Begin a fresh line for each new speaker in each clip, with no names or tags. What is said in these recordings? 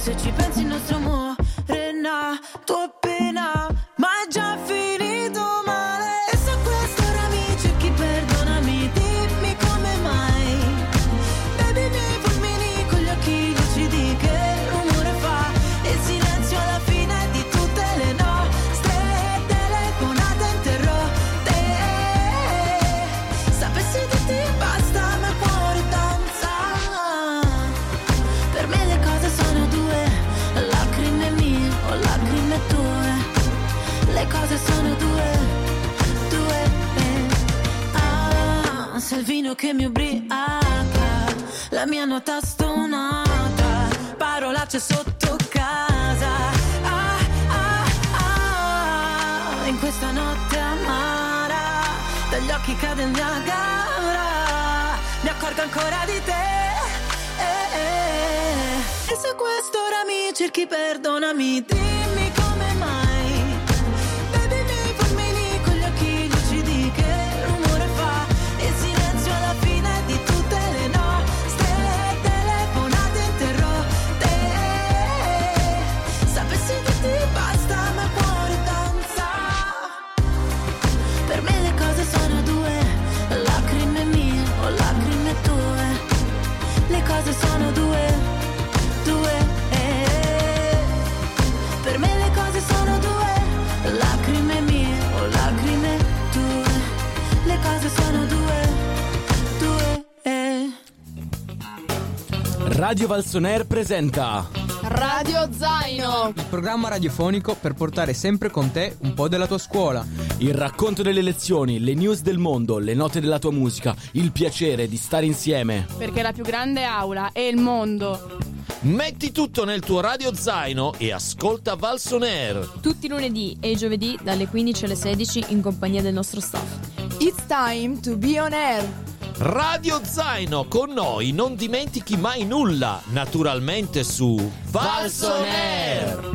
Se ci pensi il nostro amore è nato appena, ma è già finito male. E se a quest'ora mi cerchi, perdonami, dimmi come mai. Baby, miei fulmini con gli occhi lucidi, che rumore fa il silenzio alla fine di tutte le nostre telefonate interrotte. Sapessi dirti basta, ma il cuore danza. Per me le cose sono due, lacrime mie o lacrime tue. Le cose sono due, ah, se il vino che mi ubriaca, la mia nota stonata, parolacce sotto casa. In questa notte amara, dagli occhi cade il Niagara, mi accorgo ancora di te. E se a quest'ora mi cerchi, perdonami, dimmi come mai. Baby, miei fulmini con gli occhi lucidi, che rumore fa il silenzio alla fine di tutte le nostre telefonate interrotte. Sapessi dirti basta, ma il cuore danza. Per me le cose sono due, lacrime mie o lacrime tue. Le cose sono due. Per me le cose sono due, lacrime mie o lacrime tue. Le cose sono due.
Radio Valsoner presenta
Radio Zaino,
il programma radiofonico per portare sempre con te un po' della tua scuola.
il racconto delle lezioni, le news del mondo, le note della tua musica, il piacere di stare insieme.
perché la più grande aula è il mondo.
Metti tutto nel tuo radio zaino e ascolta Valsoner.
Tutti i lunedì e i giovedì dalle 15 alle 16 in compagnia del nostro staff.
It's time to be on air.
Radio Zaino, con noi non dimentichi mai nulla, naturalmente su Valsoner.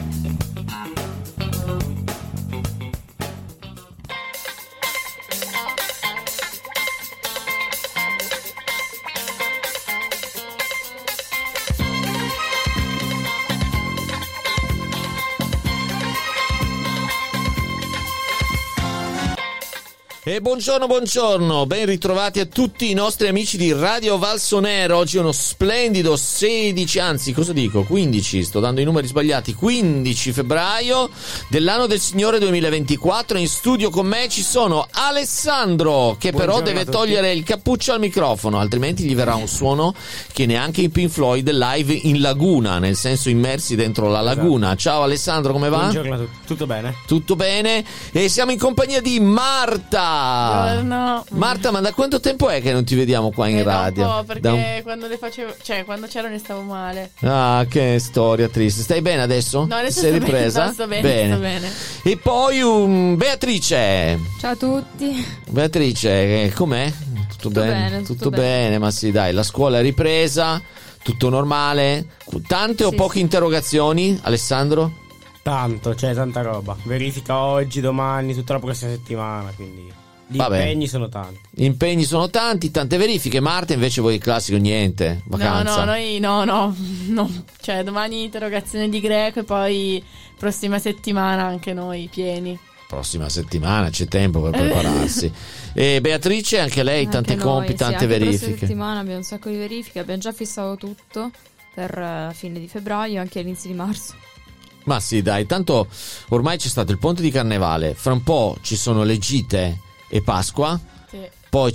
E buongiorno, ben ritrovati a tutti i nostri amici di Radio Valsoner. Oggi è uno splendido 15, sto dando i numeri sbagliati, 15 febbraio dell'anno del Signore 2024. In studio con me ci sono Alessandro, che però deve togliere il cappuccio al microfono, altrimenti gli verrà un suono che neanche i Pink Floyd live in laguna, nel senso immersi dentro la laguna. Ciao Alessandro, come va?
Buongiorno a tutti, tutto bene?
Tutto bene, e siamo in compagnia di Marta.
No.
Marta, ma da quanto tempo è che non ti vediamo qua in radio?
Da un po', perché quando le facevo, cioè quando c'ero ne stavo male.
Ah, che storia triste. Stai bene adesso?
No, adesso
sei
sto
ripresa?
Bene, sto bene.
E poi Beatrice.
Ciao a tutti.
Beatrice, com'è? Tutto bene? Tutto bene, ma sì, dai, la scuola è ripresa, tutto normale. Tante o poche interrogazioni, Alessandro?
Tanto, c'è tanta roba. Verifica oggi, domani, tutta la prossima settimana, quindi gli impegni sono tanti.
Gli impegni sono tanti, tante verifiche. Marta, invece voi il classico niente, vacanza.
No. Cioè domani interrogazione di greco e poi prossima settimana anche noi pieni.
Prossima settimana c'è tempo per prepararsi. E Beatrice, anche lei,
Anche
tanti
noi,
compiti, tante
anche
verifiche.
Questa settimana abbiamo un sacco di verifiche, abbiamo già fissato tutto per fine di febbraio, anche all'inizio di marzo.
Ma sì, dai, tanto ormai c'è stato il ponte di Carnevale, fra un po' ci sono le gite e Pasqua,
Sì.
poi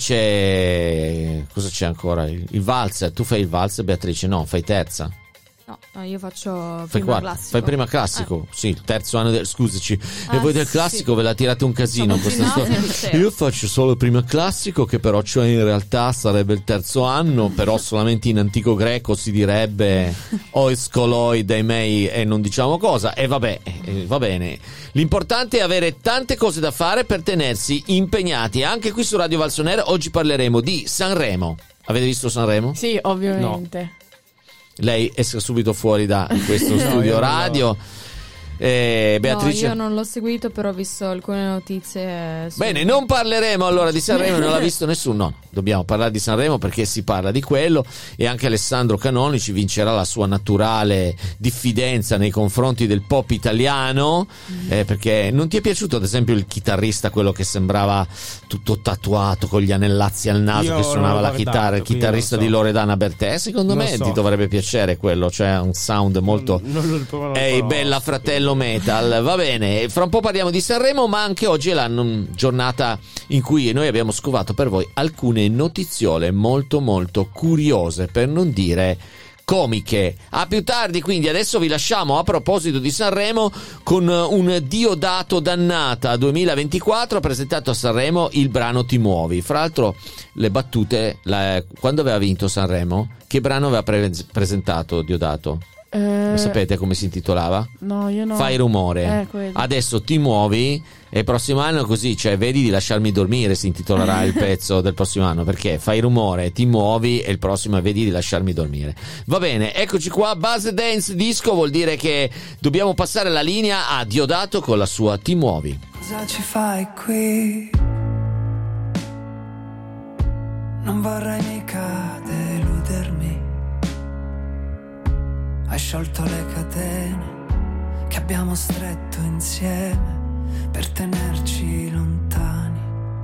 c'è... cosa c'è ancora? Il valzer. Tu fai il valzer, Beatrice? No, fai terza.
No, io faccio
Fai
prima classico.
Fai prima classico, sì, il terzo anno scusaci. E voi del classico
sì.
ve la tirate un casino.
Sono
Io faccio solo prima classico, che però cioè in realtà sarebbe il terzo anno, però solamente in antico greco si direbbe ois koloi dei mei e non diciamo cosa. E vabbè, va bene. L'importante è avere tante cose da fare per tenersi impegnati. Anche qui su Radio Valsoner oggi parleremo di Sanremo. Avete visto Sanremo?
Sì, ovviamente.
Lei esca subito fuori da questo studio radio. Beatrice?
No, io non l'ho seguito, però ho visto alcune notizie.
Bene, non parleremo allora di Sanremo, non l'ha visto nessuno. No, dobbiamo parlare di Sanremo perché si parla di quello, e anche Alessandro Canonici vincerà la sua naturale diffidenza nei confronti del pop italiano, perché non ti è piaciuto ad esempio il chitarrista, quello che sembrava tutto tatuato con gli anellazzi al naso,
Io
che suonava
non l'ho
la chitarra, il
guardato,
chitarrista di Loredana Bertè? Secondo
Non
me
so.
ti dovrebbe piacere quello, cioè un sound molto bella fratello metal. Va bene, fra un po' parliamo di Sanremo, ma anche oggi è la giornata in cui noi abbiamo scovato per voi alcune notiziole molto molto curiose, per non dire comiche. A più tardi, quindi adesso vi lasciamo, a proposito di Sanremo, con un Diodato Dannata 2024, presentato a Sanremo il brano Ti muovi. Fra l'altro le battute, quando aveva vinto Sanremo, che brano aveva presentato Diodato? Sapete come si intitolava?
No, io no.
Fai rumore.
Quello.
Adesso Ti muovi, e il prossimo anno così, cioè vedi di lasciarmi dormire, si intitolerà il pezzo del prossimo anno, perché Fai rumore, Ti muovi, e il prossimo è Vedi di lasciarmi dormire. Va bene, eccoci qua. Buzz Dance Disco vuol dire che dobbiamo passare la linea a Diodato con la sua Ti muovi.
Cosa ci fai qui? Non vorrei mica deludermi. Hai sciolto le catene che abbiamo stretto insieme per tenerci lontani.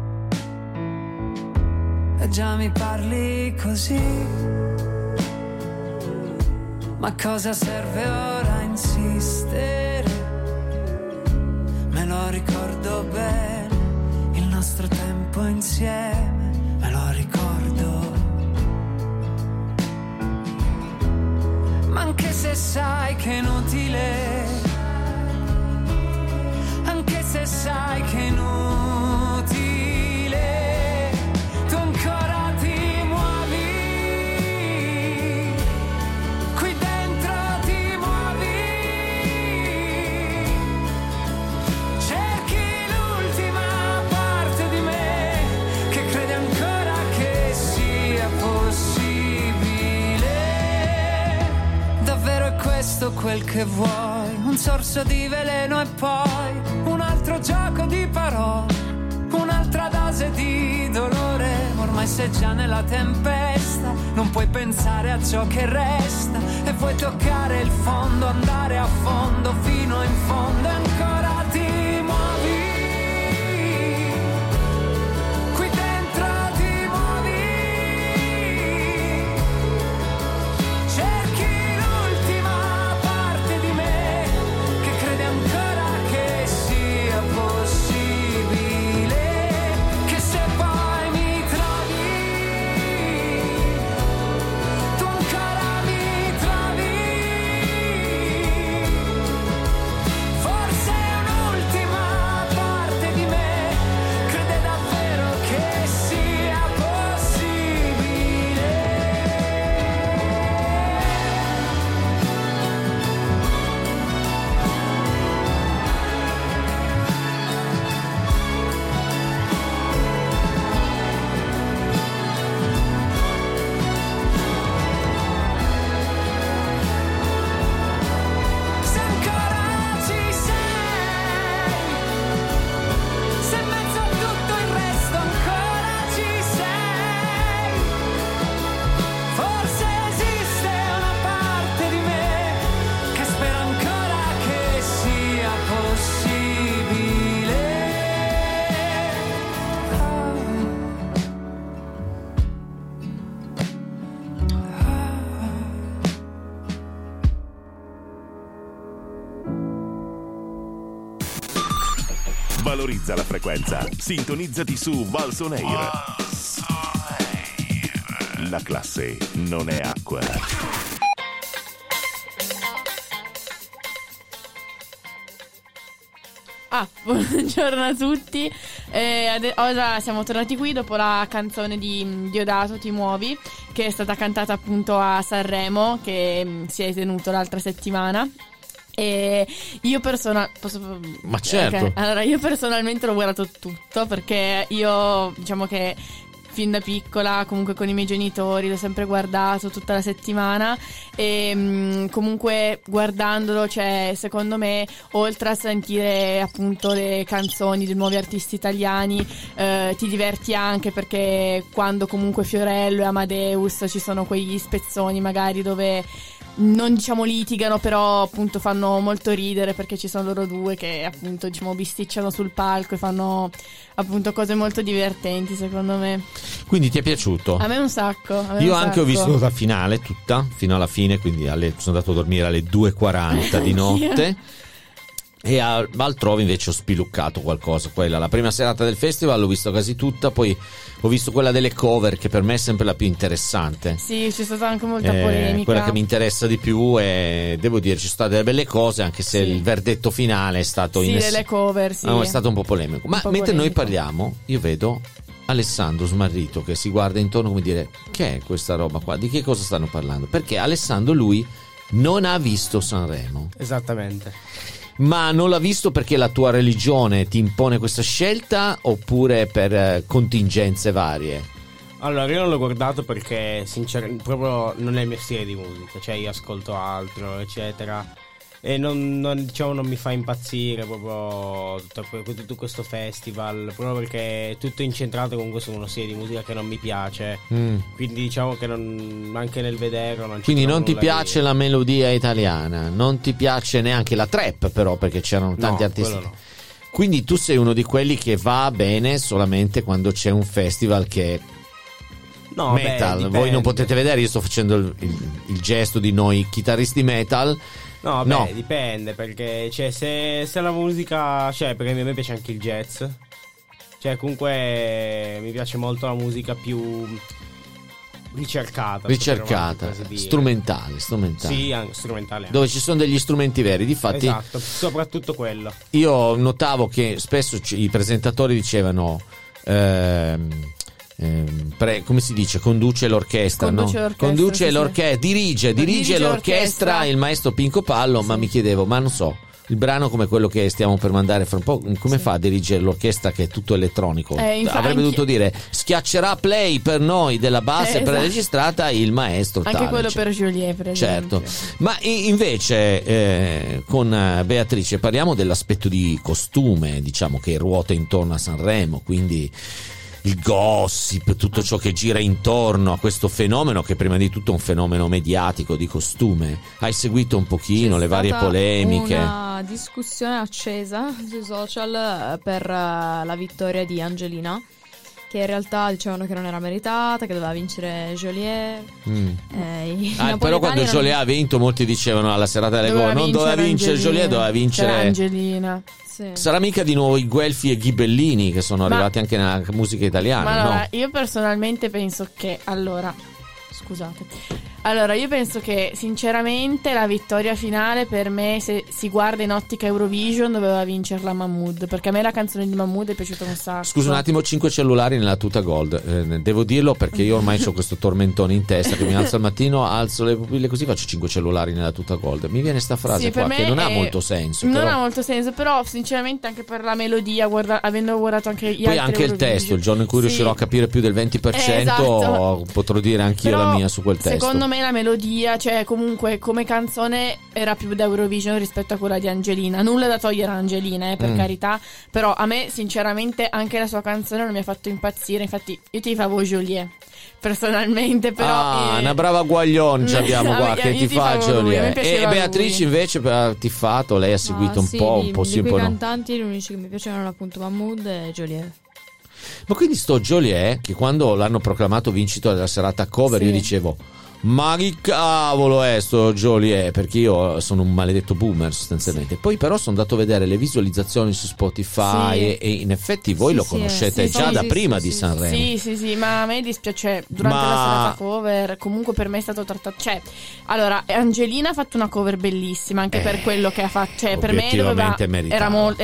E già mi parli così. Ma cosa serve ora insistere? Me lo ricordo bene, il nostro tempo insieme, me lo ricordo. Ma anche se sai che è inutile, anche se sai che è inutile, tu ancora ti muovi, qui dentro ti muovi, cerchi l'ultima parte di me che crede ancora che sia possibile. Davvero è questo quel che vuoi? Un sorso di veleno e poi un altro gioco di parole, un'altra dose di dolore. Ormai sei già nella tempesta, non puoi pensare a ciò che resta e vuoi toccare il fondo, andare a fondo fino in fondo e ancora ti muovi. Qui dentro ti muovi, cerchi l'ultima parte di me che crede ancora che sia possibile, che se poi mi trovi, tu ancora mi trovi. Forse un'ultima parte di me crede davvero che sia possibile. Se ancora ci sei, se in mezzo a tutto il resto ancora ci sei, forse esiste una parte di me che spera ancora che sia possibile.
Valorizza la frequenza. Sintonizzati su Valso On Air. La classe non è acqua.
Buongiorno a tutti. Ora siamo tornati qui dopo la canzone di Diodato, Ti muovi, che è stata cantata appunto a Sanremo, che si è tenuto l'altra settimana. E io
Ma certo.
Allora, io personalmente l'ho guardato tutto, perché io, diciamo che fin da piccola, comunque con i miei genitori, l'ho sempre guardato tutta la settimana e comunque guardandolo, cioè, secondo me, oltre a sentire appunto le canzoni dei nuovi artisti italiani, ti diverti anche perché quando comunque Fiorello e Amadeus ci sono quegli spezzoni magari dove non diciamo litigano, però appunto fanno molto ridere perché ci sono loro due che appunto diciamo bisticciano sul palco e fanno appunto cose molto divertenti, secondo me.
Quindi ti è piaciuto?
A me un sacco.
Io anche ho visto la finale tutta fino alla fine, quindi sono andato a dormire alle 2:40 di notte. E altrove invece ho spiluccato qualcosa. Quella, la prima serata del festival l'ho visto quasi tutta, poi ho visto quella delle cover, che per me è sempre la più interessante.
Sì, c'è stata anche molta polemica.
Quella che mi interessa di più, e devo dire ci sono state delle belle cose, anche se il verdetto finale è stato
delle cover,
è stato un po' polemico. Ma mentre noi parliamo, io vedo Alessandro smarrito che si guarda intorno come dire: che è questa roba qua? Di che cosa stanno parlando? Perché Alessandro, lui non ha visto Sanremo.
Esattamente.
Ma non l'ha visto perché la tua religione ti impone questa scelta, oppure per contingenze varie?
Allora, io non l'ho guardato perché sinceramente proprio non è il mio stile di musica, cioè io ascolto altro, eccetera, e non mi fa impazzire proprio tutto questo festival, proprio perché è tutto incentrato comunque su uno stile di musica che non mi piace. Quindi diciamo che anche nel vederlo non ci
Quindi non ti
nulla
piace la melodia italiana, non ti piace neanche la trap, però, perché c'erano tanti artisti.
No.
Quindi tu sei uno di quelli che va bene solamente quando c'è un festival che
no,
metal. Voi non potete vedere, io sto facendo il gesto di noi chitarristi metal.
No, dipende, perché cioè, se la musica, cioè, perché a me piace anche il jazz, cioè comunque mi piace molto la musica più ricercata, strumentale.
Sì,
anche strumentale,
dove ci sono degli strumenti veri, difatti.
Esatto, soprattutto quello.
Io notavo che spesso i presentatori dicevano come si dice? Conduce l'orchestra, dirige l'orchestra il maestro Pinco Pallo, ma mi chiedevo, ma non so, il brano come quello che stiamo per mandare fra un po', come fa a dirigere l'orchestra che è tutto elettronico? Avrebbe dovuto dire schiaccerà play per noi della base per registrata il maestro
anche
tale,
quello per Joliet, per esempio.
Certo. Ma invece con Beatrice parliamo dell'aspetto di costume, diciamo, che ruota intorno a Sanremo, quindi il gossip, tutto ciò che gira intorno a questo fenomeno, che prima di tutto è un fenomeno mediatico di costume. Hai seguito un pochino le varie polemiche?
Una discussione accesa sui social per la vittoria di Angelina, che in realtà dicevano che non era meritata, che doveva vincere Joliet.
Però quando Joliet ha vinto, molti dicevano alla serata delle gol non doveva vincere Joliet, doveva vincere
Angelina. Sì.
Sarà mica di nuovo i Guelfi e Ghibellini che sono arrivati anche nella musica italiana?
Ma allora,
no?
io personalmente penso che io penso che sinceramente la vittoria finale per me, se si guarda in ottica Eurovision, doveva vincerla Mahmood, perché a me la canzone di Mahmood è piaciuta un sacco.
Scusa un attimo, 5 cellulari nella tuta gold, devo dirlo perché io ormai ho questo tormentone in testa che mi alzo al mattino, alzo le pupille così, faccio 5 cellulari nella tuta gold. Mi viene sta frase qua che non ha molto senso.
Non ha molto senso, però sinceramente anche per la melodia, avendo guardato anche gli altri
anche
Eurovision,
il testo, il giorno in cui riuscirò a capire più del 20%, potrò dire anch'io la mia su quel testo.
Secondo me la melodia, cioè comunque come canzone era più da Eurovision rispetto a quella di Angelina. Nulla da togliere a Angelina, per carità, però a me sinceramente anche la sua canzone non mi ha fatto impazzire. Infatti io ti favo Joliet personalmente, però
una brava guaglione abbiamo qua che ti fa Joliet. E Beatrice invece ha tifato, lei ha seguito un po' sì, un po' no.
Cantanti gli unici che mi piacevano appunto Mahmood e Joliet.
Ma quindi sto Joliet, che quando l'hanno proclamato vincitore della serata cover, io dicevo: ma che cavolo è sto Joliet? Perché io sono un maledetto boomer sostanzialmente. Poi però sono andato a vedere le visualizzazioni su Spotify e in effetti voi lo conoscete già da prima di Sanremo.
Sì, ma a me dispiace durante la serata cover. Comunque per me è stato trattato, cioè, allora Angelina ha fatto una cover bellissima anche per quello che ha fatto, cioè per me era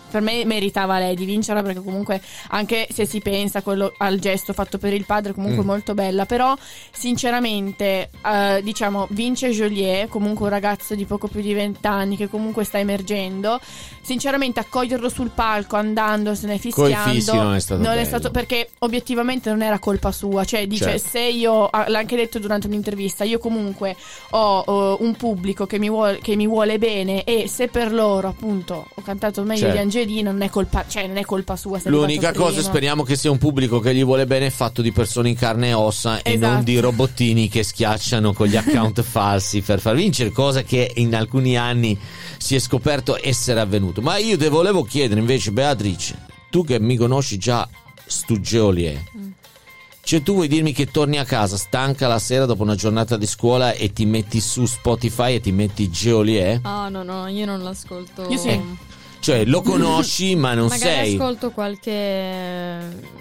per me meritava lei di vincerla, perché comunque anche se si pensa quello al gesto fatto per il padre comunque molto bella, però sinceramente diciamo vince Geolier, comunque un ragazzo di poco più di 20 anni che comunque sta emergendo. Sinceramente accoglierlo sul palco andandosene fischiando
coi fischi non è stato bello.
Perché obiettivamente non era colpa sua, cioè dice se io, l'ha anche detto durante un'intervista, io comunque ho un pubblico che mi vuole bene, e se per loro appunto ho cantato meglio di Angelina non è colpa sua se
l'unica cosa, speriamo che sia un pubblico che gli vuole bene, fatto di persone in carne e ossa, e non di robottini che schiacciano con gli account falsi per far vincere, cosa che in alcuni anni si è scoperto essere avvenuto. Ma io te volevo chiedere invece, Beatrice, tu che mi conosci già stu Geolier, cioè tu vuoi dirmi che torni a casa stanca la sera dopo una giornata di scuola e ti metti su Spotify e ti metti Geolier?
Ah no, io non l'ascolto.
Io sì.
Cioè lo conosci ma non
magari
sei...
ascolto qualche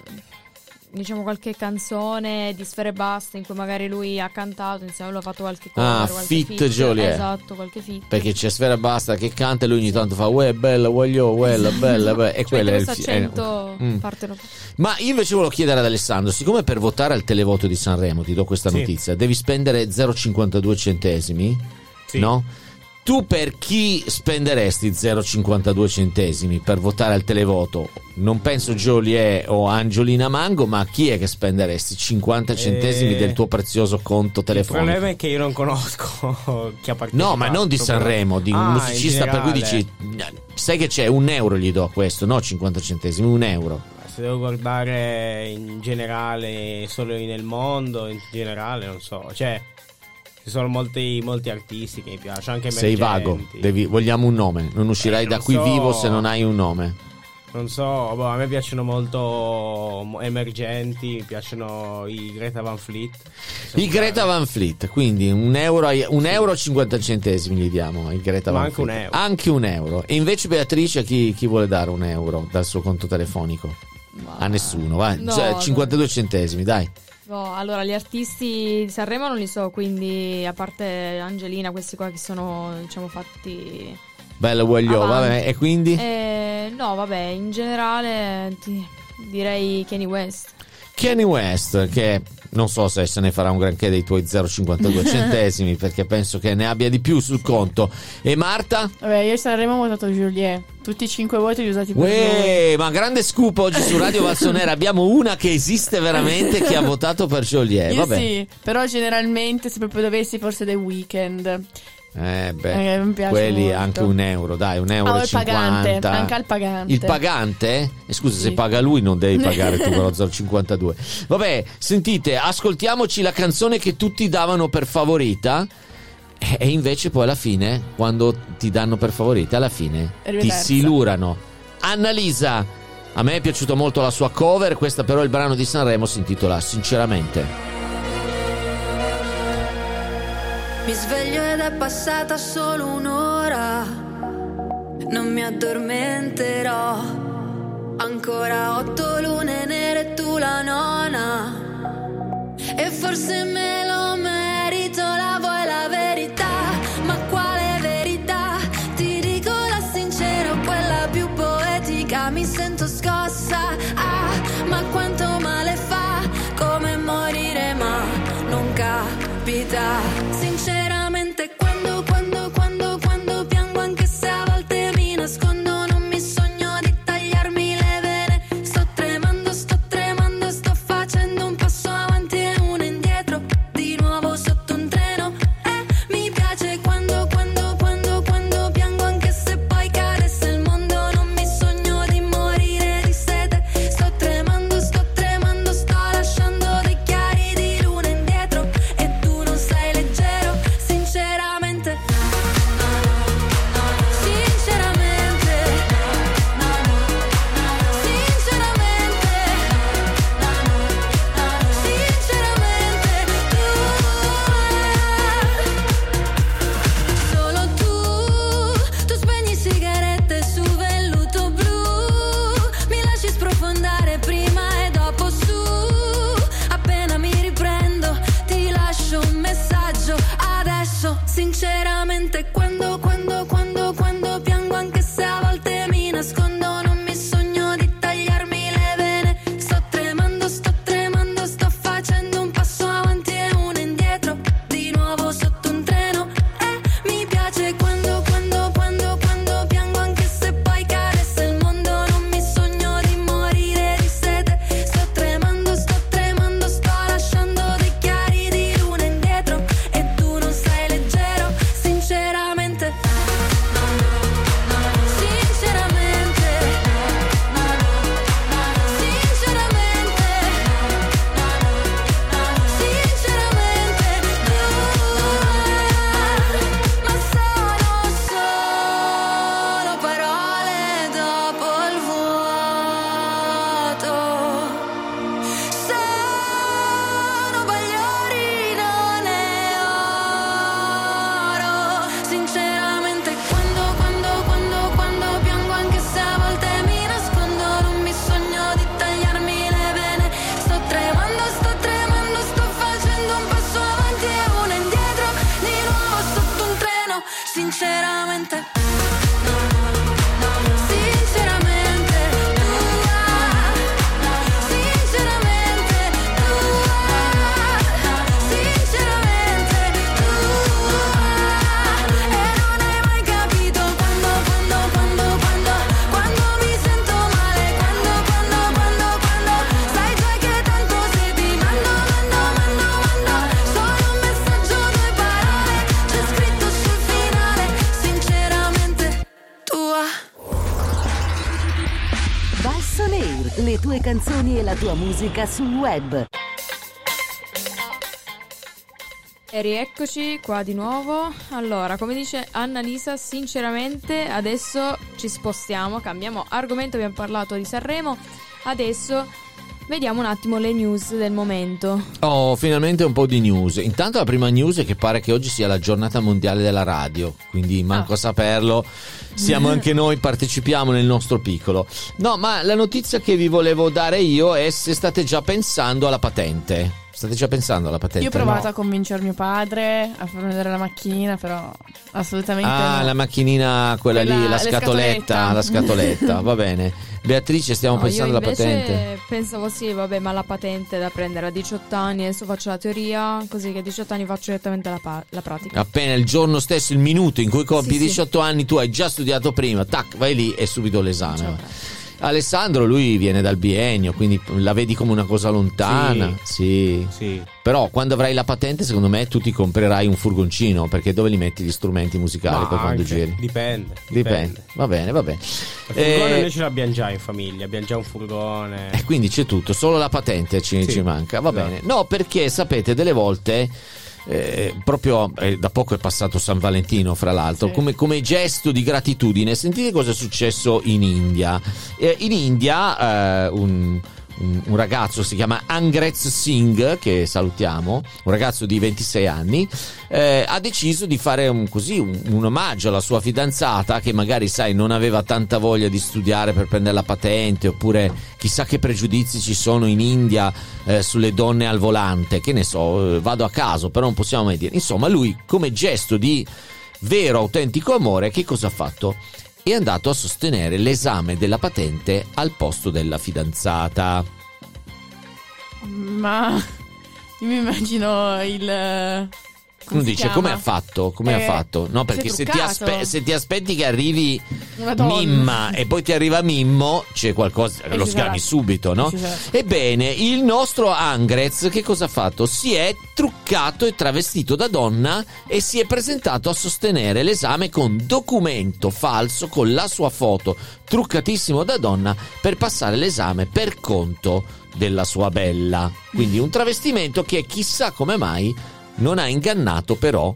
canzone di Sfera Ebbasta in cui magari lui ha cantato insieme, lui ha fatto qualche cover,
feat Geolier.
Esatto, qualche feat.
Perché c'è Sfera Ebbasta che canta e lui ogni tanto fa uè bella, voglio, bella, bella, e quello è il
accento partono.
Ma io invece volevo chiedere ad Alessandro, siccome per votare al televoto di Sanremo, ti do questa notizia, devi spendere 0,52 centesimi, no? Tu per chi spenderesti 0,52 centesimi per votare al televoto? Non penso Geolier o Angelina Mango, ma chi è che spenderesti 50 centesimi del tuo prezioso conto telefonico?
Il problema è che io non conosco chi ha partecipato.
No, ma non di Sanremo, di un musicista, per cui dici, sai che c'è, €1 gli do a questo, no 50 centesimi, €1.
Se devo guardare in generale, solo nel mondo, in generale, non so, cioè... Ci sono molti artisti che mi piacciono, anche emergenti.
Sei vago, vogliamo un nome. Non uscirai da qui vivo se non hai un nome.
Non so, a me piacciono molto emergenti, mi piacciono i Greta Van Fleet.
Greta Van Fleet, quindi €1 e 50 centesimi gli diamo ai Greta Van
anche
Fleet.
€1.
Anche €1. E invece Beatrice chi vuole dare €1 dal suo conto telefonico? A nessuno, vai.
No,
52 centesimi, dai.
No, allora gli artisti di Sanremo non li so, quindi a parte Angelina, questi qua che sono diciamo fatti
bello voglio, vabbè, e quindi?
No, vabbè, in generale direi Kanye West.
Kanye West, che non so se ne farà un granché dei tuoi 0,52 centesimi, perché penso che ne abbia di più sul conto. E Marta?
Vabbè, io Sanremo ho votato Geolier. Tutti i 5 voti li ho usati per lui.
Ma grande scoop oggi su Radio Valsonera. Abbiamo una che esiste veramente che ha votato per Geolier.
Io
vabbè.
sì, però generalmente se proprio dovessi forse The Weeknd.
Mi piace quelli molto. Anche €1, dai, €1,50.
Il pagante, anche al pagante.
Il pagante? Scusa, se paga lui non devi pagare tu però 0,52. Vabbè, sentite, ascoltiamoci la canzone che tutti davano per favorita. E invece poi alla fine, quando ti danno per favorita, alla fine ti silurano. Annalisa, a me è piaciuta molto la sua cover, questa però il brano di Sanremo si intitola Sinceramente.
Mi sveglio ed è passata solo un'ora, non mi addormenterò, ancora 8 lune nere e tu la nona, e forse me lo merito, la vuoi la verità, ma quale verità? Ti dico la sincera o quella più poetica, mi sento scossa, ma quanto male fa, come morire ma non capita. Sinceramente quando piango, anche se a volte mi nascondo, non mi sogno di tagliarmi le vene. Sto tremando, sto facendo un passo avanti e uno indietro, di nuovo sotto un treno. Mi piace quando piango, anche se poi cadesse il mondo, non mi sogno di morire di sete. Sto tremando, sto lasciando dei chiari di luna indietro, e tu non sei leggero. sinceramente.
Le tue canzoni e la tua musica sul web.
E rieccoci qua di nuovo. Allora, come dice Annalisa, sinceramente adesso ci spostiamo, cambiamo argomento, abbiamo parlato di Sanremo, adesso vediamo un attimo le news del momento.
Oh, finalmente un po' di news. Intanto la prima news è che pare che oggi sia la giornata mondiale della radio, quindi manco a saperlo, siamo anche noi, partecipiamo nel nostro piccolo. No, ma la notizia che vi volevo dare io è se state già pensando alla patente. State già pensando alla patente?
Io ho provato a convincere mio padre a far vedere la macchinina, però assolutamente no.
La macchinina, quella lì, la scatoletta, va bene. Beatrice, stiamo pensando alla patente?
Pensavo sì, vabbè, ma la patente è da prendere a 18 anni, adesso faccio la teoria, così che a 18 anni faccio direttamente la pratica.
Appena il giorno stesso, il minuto in cui compi 18 anni, tu hai già studiato prima, tac, vai lì e subito l'esame. Alessandro, lui viene dal biennio, quindi la vedi come una cosa lontana. Sì. Però quando avrai la patente, secondo me tu ti comprerai un furgoncino, perché dove li metti gli strumenti musicali per quando giri?
Dipende.
Va bene.
Il furgone noi ce l'abbiamo già in famiglia, abbiamo già un furgone.
E quindi c'è tutto, solo la patente ci manca. Va bene. No, perché sapete, delle volte proprio da poco è passato San Valentino, fra l'altro, come gesto di gratitudine. Sentite cosa è successo in India. In India un ragazzo si chiama Angrez Singh, che salutiamo, un ragazzo di 26 anni, ha deciso di fare un omaggio alla sua fidanzata, che magari, sai, non aveva tanta voglia di studiare per prendere la patente, oppure chissà che pregiudizi ci sono in India sulle donne al volante, che ne so, vado a caso, però non possiamo mai dire. Insomma, lui, come gesto di vero autentico amore, che cosa ha fatto? È andato a sostenere l'esame della patente al posto della fidanzata.
Ma io mi immagino il...
Uno dice, come ha fatto? Come ha fatto? No, perché se ti aspetti che arrivi Mimma e poi ti arriva Mimmo, c'è qualcosa, lo sgami subito, no? Ebbene, il nostro Angrez che cosa ha fatto? Si è truccato e travestito da donna e si è presentato a sostenere l'esame con documento falso, con la sua foto, truccatissimo da donna, per passare l'esame per conto della sua bella. Quindi un travestimento che chissà come mai non ha ingannato però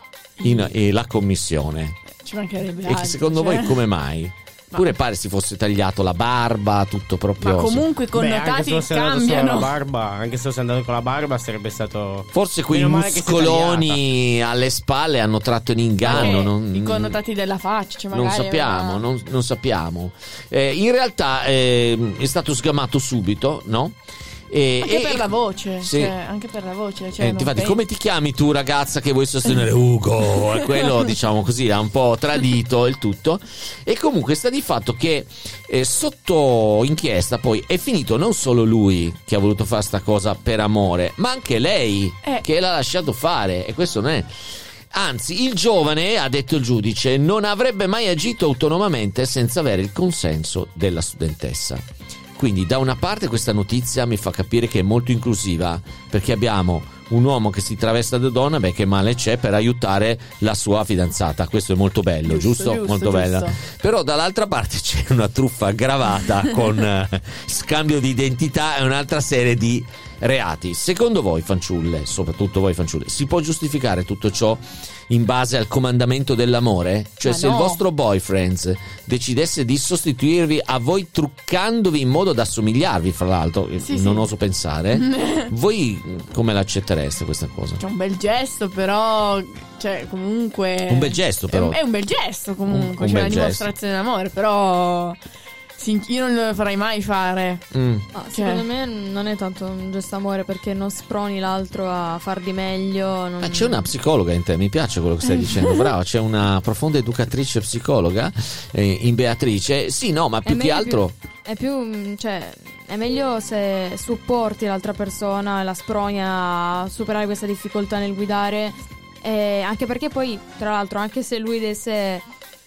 la commissione.
Ci mancherebbe
altro.
altro,
E secondo voi come mai? Pure pare si fosse tagliato la barba, tutto proprio.
Ma comunque i connotati cambiano.
Anche se fosse andato con la barba sarebbe stato.
Forse quei muscoloni alle spalle hanno tratto in inganno.
I connotati della faccia, cioè magari
non sappiamo. In realtà è stato sgamato subito, no?
Anche per la voce, anche per la voce.
Infatti, come ti chiami tu, ragazza, che vuoi sostenere? Ugo. Quello, diciamo così, ha un po' tradito il tutto. E comunque sta di fatto che sotto inchiesta poi è finito non solo lui che ha voluto fare sta cosa per amore, ma anche lei che l'ha lasciato fare. E questo non è. Anzi, il giovane, ha detto il giudice, non avrebbe mai agito autonomamente senza avere il consenso della studentessa. Quindi da una parte questa notizia mi fa capire che è molto inclusiva, perché abbiamo un uomo che si traveste da donna, che male c'è, per aiutare la sua fidanzata. Questo è molto bello, giusto? Molto bello. Però dall'altra parte c'è una truffa aggravata con scambio di identità e un'altra serie di reati. Secondo voi, fanciulle, soprattutto voi fanciulle, si può giustificare tutto ciò in base al comandamento dell'amore? Cioè, se il vostro boyfriend decidesse di sostituirvi a voi truccandovi in modo da assomigliarvi, fra l'altro, non oso pensare, voi come l'accettereste questa cosa?
C'è un bel gesto, però, cioè, comunque
un bel gesto, però
è un bel gesto comunque,
un
cioè
bel
una dimostrazione d'amore, però io non lo farei mai fare.
Secondo me non è tanto un gesto amore, perché non sproni l'altro a far di meglio.
C'è una psicologa in te, mi piace quello che stai dicendo, brava, c'è una profonda educatrice psicologa in Beatrice. Sì, no, ma più che altro
è meglio se supporti l'altra persona e la sproni a superare questa difficoltà nel guidare, anche perché poi, tra l'altro, anche se lui desse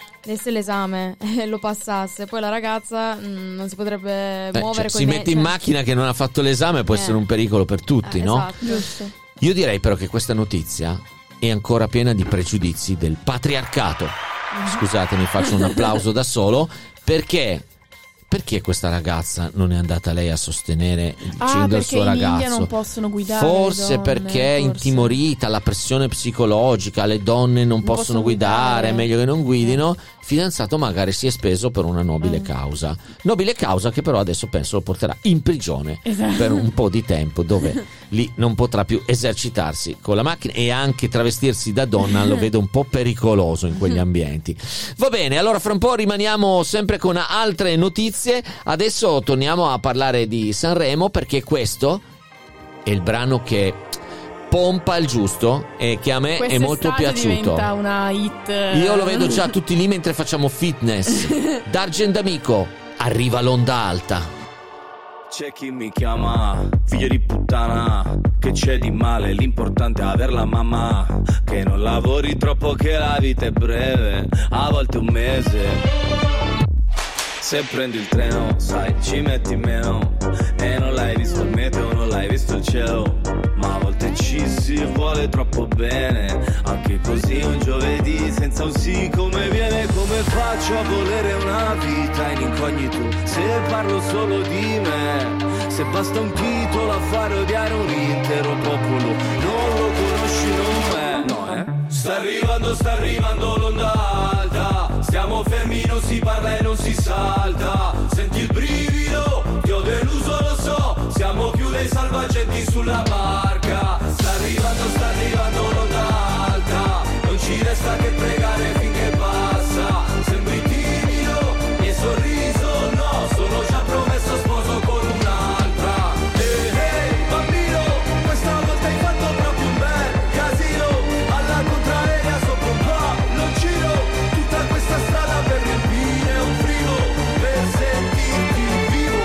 l'esame e lo passasse, poi la ragazza non si potrebbe muovere,
si mette in macchina che non ha fatto l'esame, può essere un pericolo per tutti, no?
Esatto, giusto.
Io direi però che questa notizia è ancora piena di pregiudizi del patriarcato. Scusatemi, faccio un applauso da solo, perché questa ragazza non è andata lei a sostenere dicendo al suo ragazzo?
In India non possono guidare
forse
le donne,
perché è intimorita, la pressione psicologica, le donne non possono guidare, è meglio che non guidino. Il fidanzato magari si è speso per una nobile causa che però adesso penso lo porterà in prigione per un po' di tempo, dove lì non potrà più esercitarsi con la macchina, e anche travestirsi da donna lo vedo un po' pericoloso in quegli ambienti. Va bene, allora fra un po' rimaniamo sempre con altre notizie. Adesso torniamo a parlare di Sanremo, perché questo è il brano che pompa il giusto e che a me è molto piaciuto.
Diventa una hit.
Io lo vedo già tutti lì mentre facciamo fitness. D'Argent Amico, arriva l'onda alta.
C'è chi mi chiama figlio di puttana, che c'è di male, l'importante è averla mamma, che non lavori troppo, che la vita è breve, a volte un mese. Se prendi il treno, sai, ci metti meno, e non l'hai visto il meteo, non l'hai visto il cielo, ma a volte ci si vuole troppo bene, anche così un giovedì senza un sì come viene. Come faccio a volere una vita in incognito se parlo solo di me? Se basta un titolo a fare odiare un intero popolo, non lo conosci, non è, no, Sta arrivando l'onda alta, stiamo fermi, non si parla e non si salta. Senti il brivido, ti ho deluso, lo so, siamo più dei salvagenti sulla barca. Sta arrivando l'onda alta, non ci resta che pregare finché passa. Sembri timido, mi hai sorriso, no, sono già promesso sposo con un'altra. Ehi, bambino, questa volta hai fatto proprio un bel casino, alla contraria sopra un palloncino, tutta questa strada per riempire un frigo, per sentirti vivo.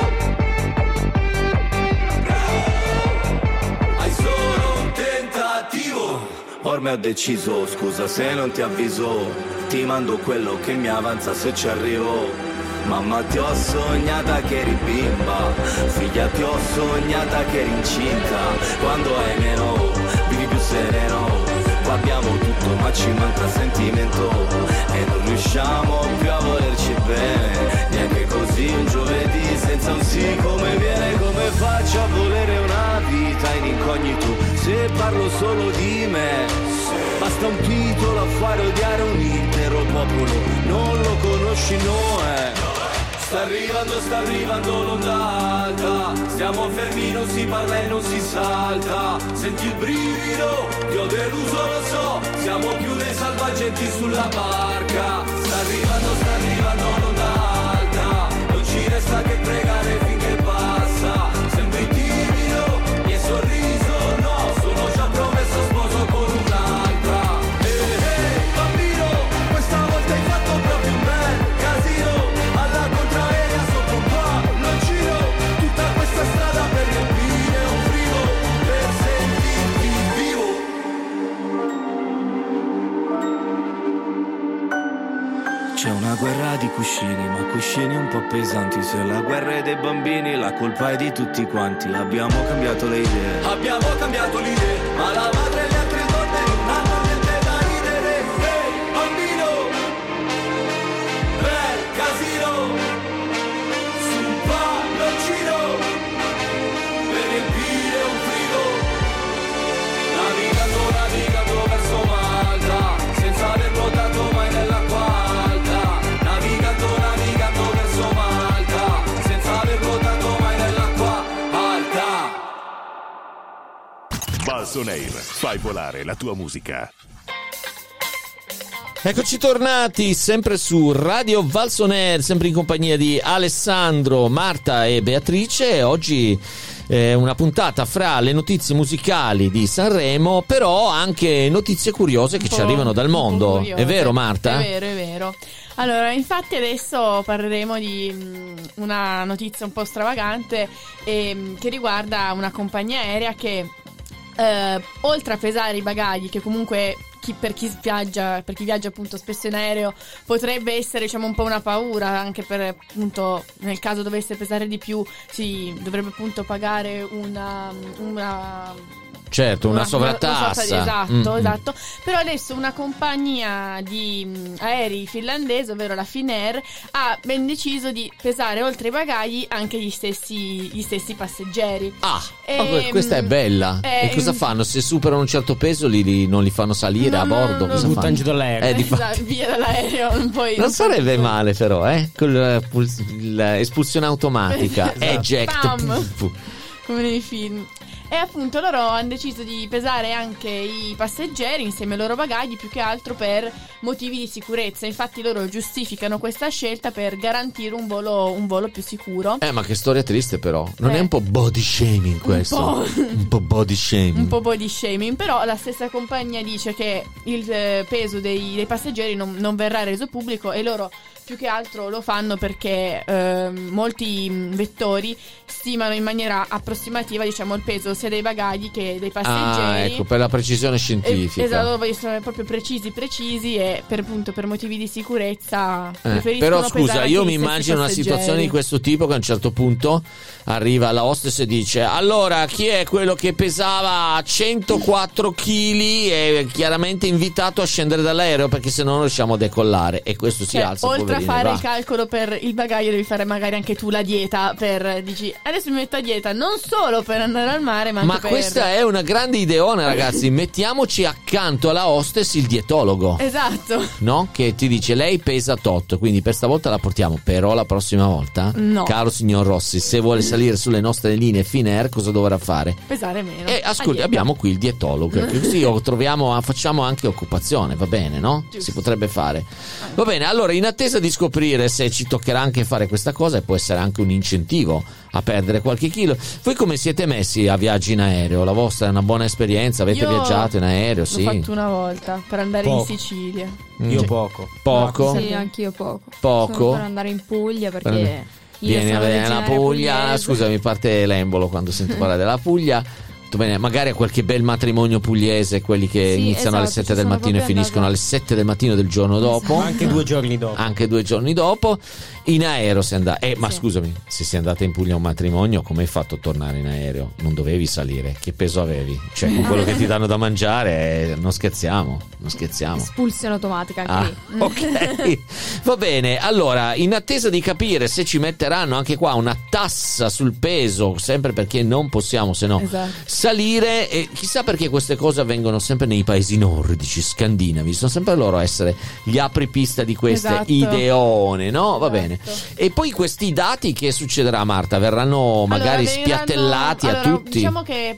Hai solo un tentativo. Ormai ho deciso, scusa se non ti avviso, ti mando quello che mi avanza se ci arrivo. Mamma, ti ho sognata che eri bimba, figlia ti ho sognata che eri incinta. Quando hai meno, vivi più sereno, qua abbiamo tutto ma ci manca sentimento, e non riusciamo più a volerci bene, neanche così un giovedì senza un sì come viene. Come faccio a volere una vita in incognito se parlo solo di me? Basta un titolo a fare odiare un intero popolo, non lo conosci, no è. Sta arrivando l'onda alta, stiamo fermi, non si parla e non si salta. Senti il brivido, ti ho deluso, lo so, siamo più dei salvagenti sulla barca. Sta arrivando l'onda alta, non ci resta che pregare finché passa. Sembri timido, mi hai sorriso, no, sono già promesso sposo con un'altra. Ehi, bambino, questa volta hai fatto proprio un bel casino, alla contraria sopra un palloncino, tutta questa strada per riempire un frigo, per sentirti vivo. C'è una guerra di cuscini, ma cuscini un po' pesanti. Se la guerra è dei bambini, la colpa è di tutti quanti. Abbiamo cambiato le idee, ma la madre e le altre donne non hanno niente da ridere. Ehi, bambino, bel casino, su un palloncino, per riempire un frigo. Navigando verso Malta, senza aver nuotato mai nell'acqua alta. Navigando verso Malta, senza aver nuotato mai nell'acqua alta.
Balsonair, fai volare la tua musica.
Eccoci tornati, sempre su Radio Valsoner, sempre in compagnia di Alessandro, Marta e Beatrice. Oggi una puntata fra le notizie musicali di Sanremo, però anche notizie curiose che ci arrivano dal mondo. È vero, Marta?
È vero. Allora, infatti adesso parleremo di una notizia un po' stravagante che riguarda una compagnia aerea che oltre a pesare i bagagli, che comunque per chi viaggia appunto spesso in aereo potrebbe essere, diciamo, un po' una paura, anche per appunto nel caso dovesse pesare di più si dovrebbe appunto pagare una sovrastassa. Esatto. Però adesso una compagnia di aerei finlandese, ovvero la Finnair, ha ben deciso di pesare oltre i bagagli anche gli stessi passeggeri.
Questa è bella. E cosa fanno? Se superano un certo peso non li fanno salire a bordo? Cosa fanno?
Buttano giù dall'aereo.
Via dall'aereo.
Non sarebbe male però, con l'espulsione automatica.
Esatto.
Eject.
Come nei film. E appunto loro hanno deciso di pesare anche i passeggeri insieme ai loro bagagli, più che altro per motivi di sicurezza. Infatti loro giustificano questa scelta per garantire un volo più sicuro.
Ma che storia triste però. Non è un po' body shaming questo? Un po' body shaming.
Un po' body shaming. Però la stessa compagnia dice che il peso dei passeggeri non verrà reso pubblico, e loro più che altro lo fanno perché molti vettori stimano in maniera approssimativa, diciamo, il peso sia dei bagagli che dei passeggeri.
Ecco, per la precisione scientifica.
Esatto, loro vogliono essere proprio precisi e per motivi di sicurezza preferiscono.
Però scusa, io mi immagino una situazione di questo tipo, che a un certo punto arriva la hostess e dice: allora, chi è quello che pesava 104 kg e chiaramente invitato a scendere dall'aereo, perché se no non riusciamo a decollare. E questo si alza,
oltre a fare
va.
il calcolo per il bagaglio, devi fare magari anche tu la dieta, dici adesso mi metto a dieta non solo per andare al mare, ma anche per...
questa è una grande ideona, ragazzi. Mettiamoci accanto alla hostess il dietologo.
Esatto.
No? Che ti dice: lei pesa tot, quindi per stavolta la portiamo, però la prossima volta,
no.
Caro signor Rossi, se vuole salire sulle nostre linee Finnair, cosa dovrà fare?
Pesare meno.
E ascolti, abbiamo qui il dietologo, così facciamo anche occupazione, va bene, no?
Giusto.
Si potrebbe fare. Va bene, allora, in attesa di scoprire se ci toccherà anche fare questa cosa, e può essere anche un incentivo a perdere qualche chilo. Voi come siete messi a viaggi in aereo? La vostra è una buona esperienza? Avete viaggiato in aereo? Sì.
L'ho fatto una volta per andare in Sicilia.
Io poco.
Sì, anch'io poco.
Poco?
Per andare in Puglia, perché
vieni a vedere la Puglia.
pugliese.
Scusami, parte l'embolo quando sento parlare della Puglia. Bene, magari a qualche bel matrimonio pugliese, quelli che iniziano alle 7 del mattino e finiscono alle 7 del mattino del giorno dopo.
Anche 2 giorni dopo.
Anche 2 giorni dopo. In aereo sei andata. Ma scusami, se sei andata in Puglia a un matrimonio, come hai fatto a tornare in aereo? Non dovevi salire. Che peso avevi? Cioè, con quello che ti danno da mangiare, non scherziamo.
Espulsione automatica anche lì.
Ok. Va bene, allora, in attesa di capire se ci metteranno anche qua una tassa sul peso, sempre perché non possiamo, se no, salire. E chissà perché queste cose avvengono sempre nei paesi nordici, scandinavi. Sono sempre loro a essere gli apripista di queste ideone, no? Va bene. E poi questi dati, che succederà, Marta? Verranno magari spiattellati a tutti?
Diciamo che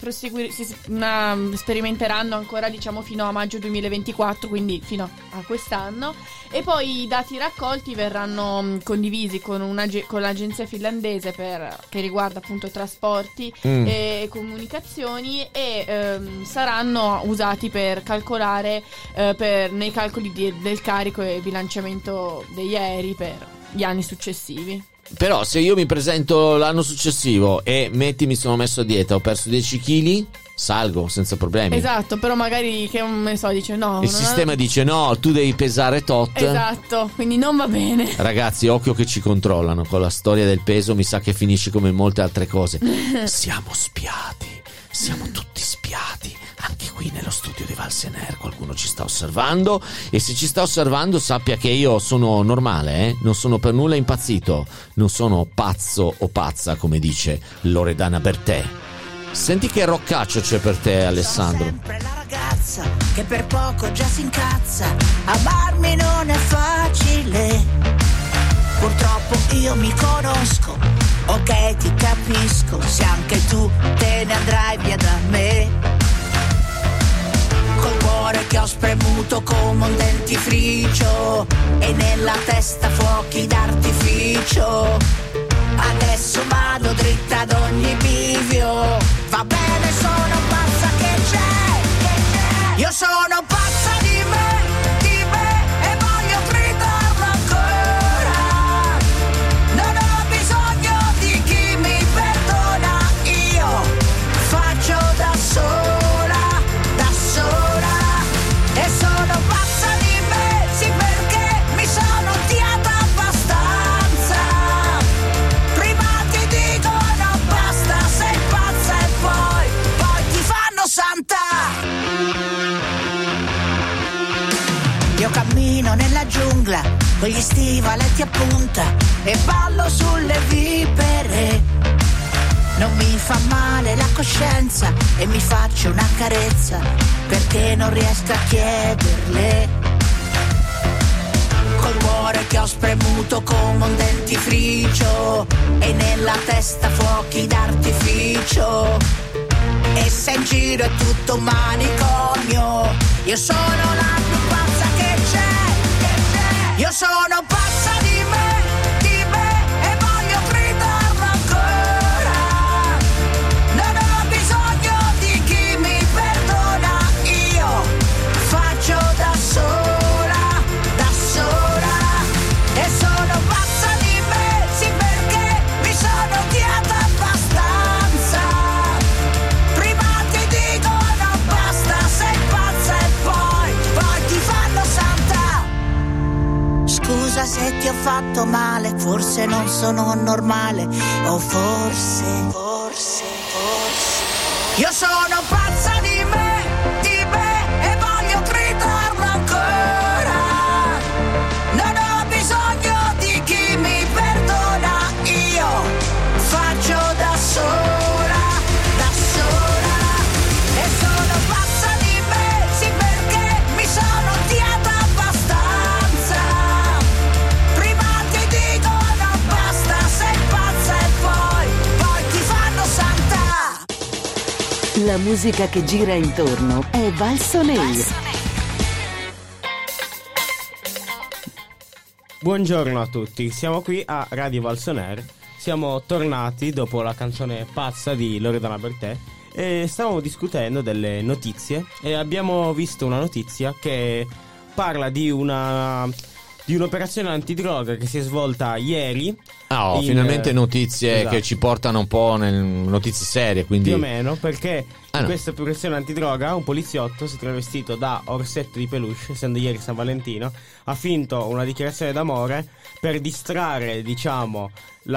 sperimenteranno ancora, diciamo, fino a maggio 2024, quindi fino a quest'anno, e poi i dati raccolti verranno condivisi con l'agenzia finlandese che riguarda appunto trasporti e comunicazioni, e saranno usati per calcolare nei calcoli del carico e bilanciamento degli aerei per gli anni successivi.
Però se io mi presento l'anno successivo e mi sono messo a dieta, ho perso 10 kg, salgo senza problemi.
Esatto, però magari dice no.
Il sistema dice no, tu devi pesare tot.
Esatto, quindi non va bene.
Ragazzi, occhio che ci controllano con la storia del peso, mi sa che finisce come molte altre cose. Siamo spiati, siamo tutti spiati. Anche qui nello studio di Valsoner qualcuno ci sta osservando, e se ci sta osservando sappia che io sono normale, non sono per nulla impazzito, non sono pazzo o pazza come dice Loredana Bertè. Senti che roccaccio c'è per te, Alessandro.
Sono sempre la ragazza che per poco già si incazza, amarmi non è facile, purtroppo io mi conosco, ok ti capisco, se anche tu te ne andrai via da me, col cuore che ho ho spremuto come un dentifricio e nella testa fuochi d'artificio. Adesso vado dritta ad ogni bivio. Va bene, sono pazza, che c'è? Io sono pazza di me e voglio gridarlo ancora. Non ho bisogno di chi mi perdona, io faccio da sola, e sono pazza di me, sì, perché mi sono odiata abbastanza. Prima ti dicono basta, sei pazza e poi ti fanno santa. Io cammino nella giungla con gli stivaletti a punta e ballo sulle vipere. Non mi fa male la coscienza e mi faccio una carezza perché non riesco a chiederle. Col cuore che ho spremuto come un dentifricio e nella testa fuochi d'artificio. E se in giro è tutto un manicomio, io sono la più pazza che c'è. Io sono pazza di me e voglio gridarlo ancora. Non ho bisogno di chi mi perdona, io faccio da sola, e sono pazza di me, sì, perché mi sono odiata abbastanza. Prima ti dicono basta, sei pazza e poi ti fanno santa. Scusa se ti ho fatto male, forse non sono normale, o forse io sono pazza di me e voglio gridarlo ancora. Non ho bisogno di chi mi perdona, io faccio da sola, e sono pazza di me, sì, perché mi sono odiata abbastanza. Prima ti dicono basta, sei pazza e poi ti fanno santa.
La musica che gira intorno è Valso Nero.
Buongiorno a tutti, siamo qui a Radio Valsoner. Siamo tornati dopo la canzone Pazza di Loredana Bertè e stavamo discutendo delle notizie e abbiamo visto una notizia che parla di un'operazione antidroga che si è svolta ieri.
Finalmente notizie
esatto,
che ci portano un po' notizie serie, quindi
più o meno, perché in questa operazione antidroga un poliziotto si è travestito da orsetto di peluche, essendo ieri San Valentino, ha finto una dichiarazione d'amore per distrarre, diciamo,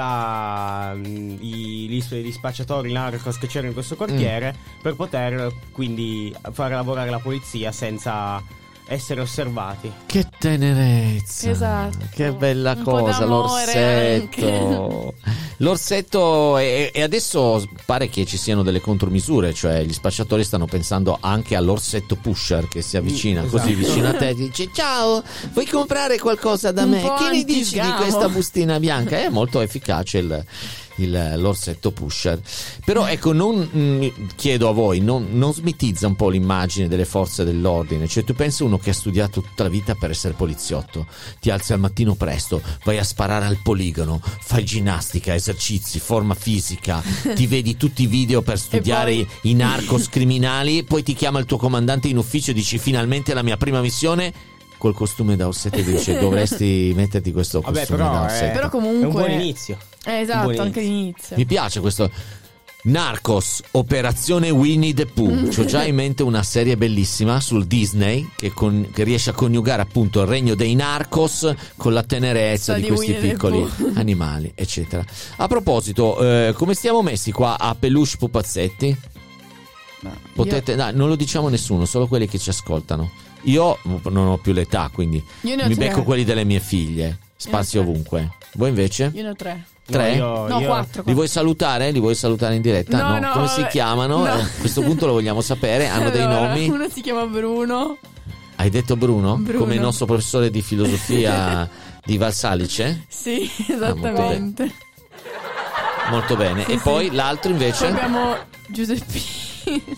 gli spacciatori narcos che c'erano in questo quartiere, per poter quindi fare lavorare la polizia senza essere osservati.
Che tenerezza,
esatto,
che bella
un
cosa, l'orsetto. L'orsetto e adesso pare che ci siano delle contromisure, cioè gli spacciatori stanno pensando anche all'orsetto pusher che si avvicina così vicino a te e dice: ciao, vuoi comprare qualcosa da me? Che ne dici di questa bustina bianca? È molto efficace l'orsetto pusher. Però ecco, chiedo a voi, non smitizza un po' l'immagine delle forze dell'ordine? Cioè, tu pensi uno che ha studiato tutta la vita per essere poliziotto, ti alzi al mattino presto, vai a sparare al poligono, fai ginnastica, esercizi, forma fisica, ti vedi tutti i video per studiare i narcos criminali, poi ti chiama il tuo comandante in ufficio e dici: finalmente la mia prima missione, col costume da orsetto, e dice: dovresti metterti questo costume da orsetto.
Però comunque
è un buon inizio.
Esatto, anche l'inizio.
Mi piace questo. Narcos, Operazione Winnie the Pooh. C'ho già in mente una serie bellissima sul Disney che riesce a coniugare appunto il regno dei narcos con la tenerezza di questi piccoli animali, eccetera. A proposito, come stiamo messi qua a peluche pupazzetti? Potete, non lo diciamo a nessuno, solo quelli che ci ascoltano. Io non ho più l'età, quindi mi becco quelli delle mie figlie. Spazio ovunque. Voi invece?
Io ne ho 3.
3?
No, 4.
Li vuoi salutare? Li vuoi salutare in diretta? No, come si chiamano?
No.
A questo punto lo vogliamo sapere. Hanno dei nomi?
Uno si chiama Bruno.
Hai detto Bruno? Come il nostro professore di filosofia di Valsalice?
Sì, esattamente.
Molto bene.
Sì,
e poi l'altro invece?
Poi abbiamo Giuseppino.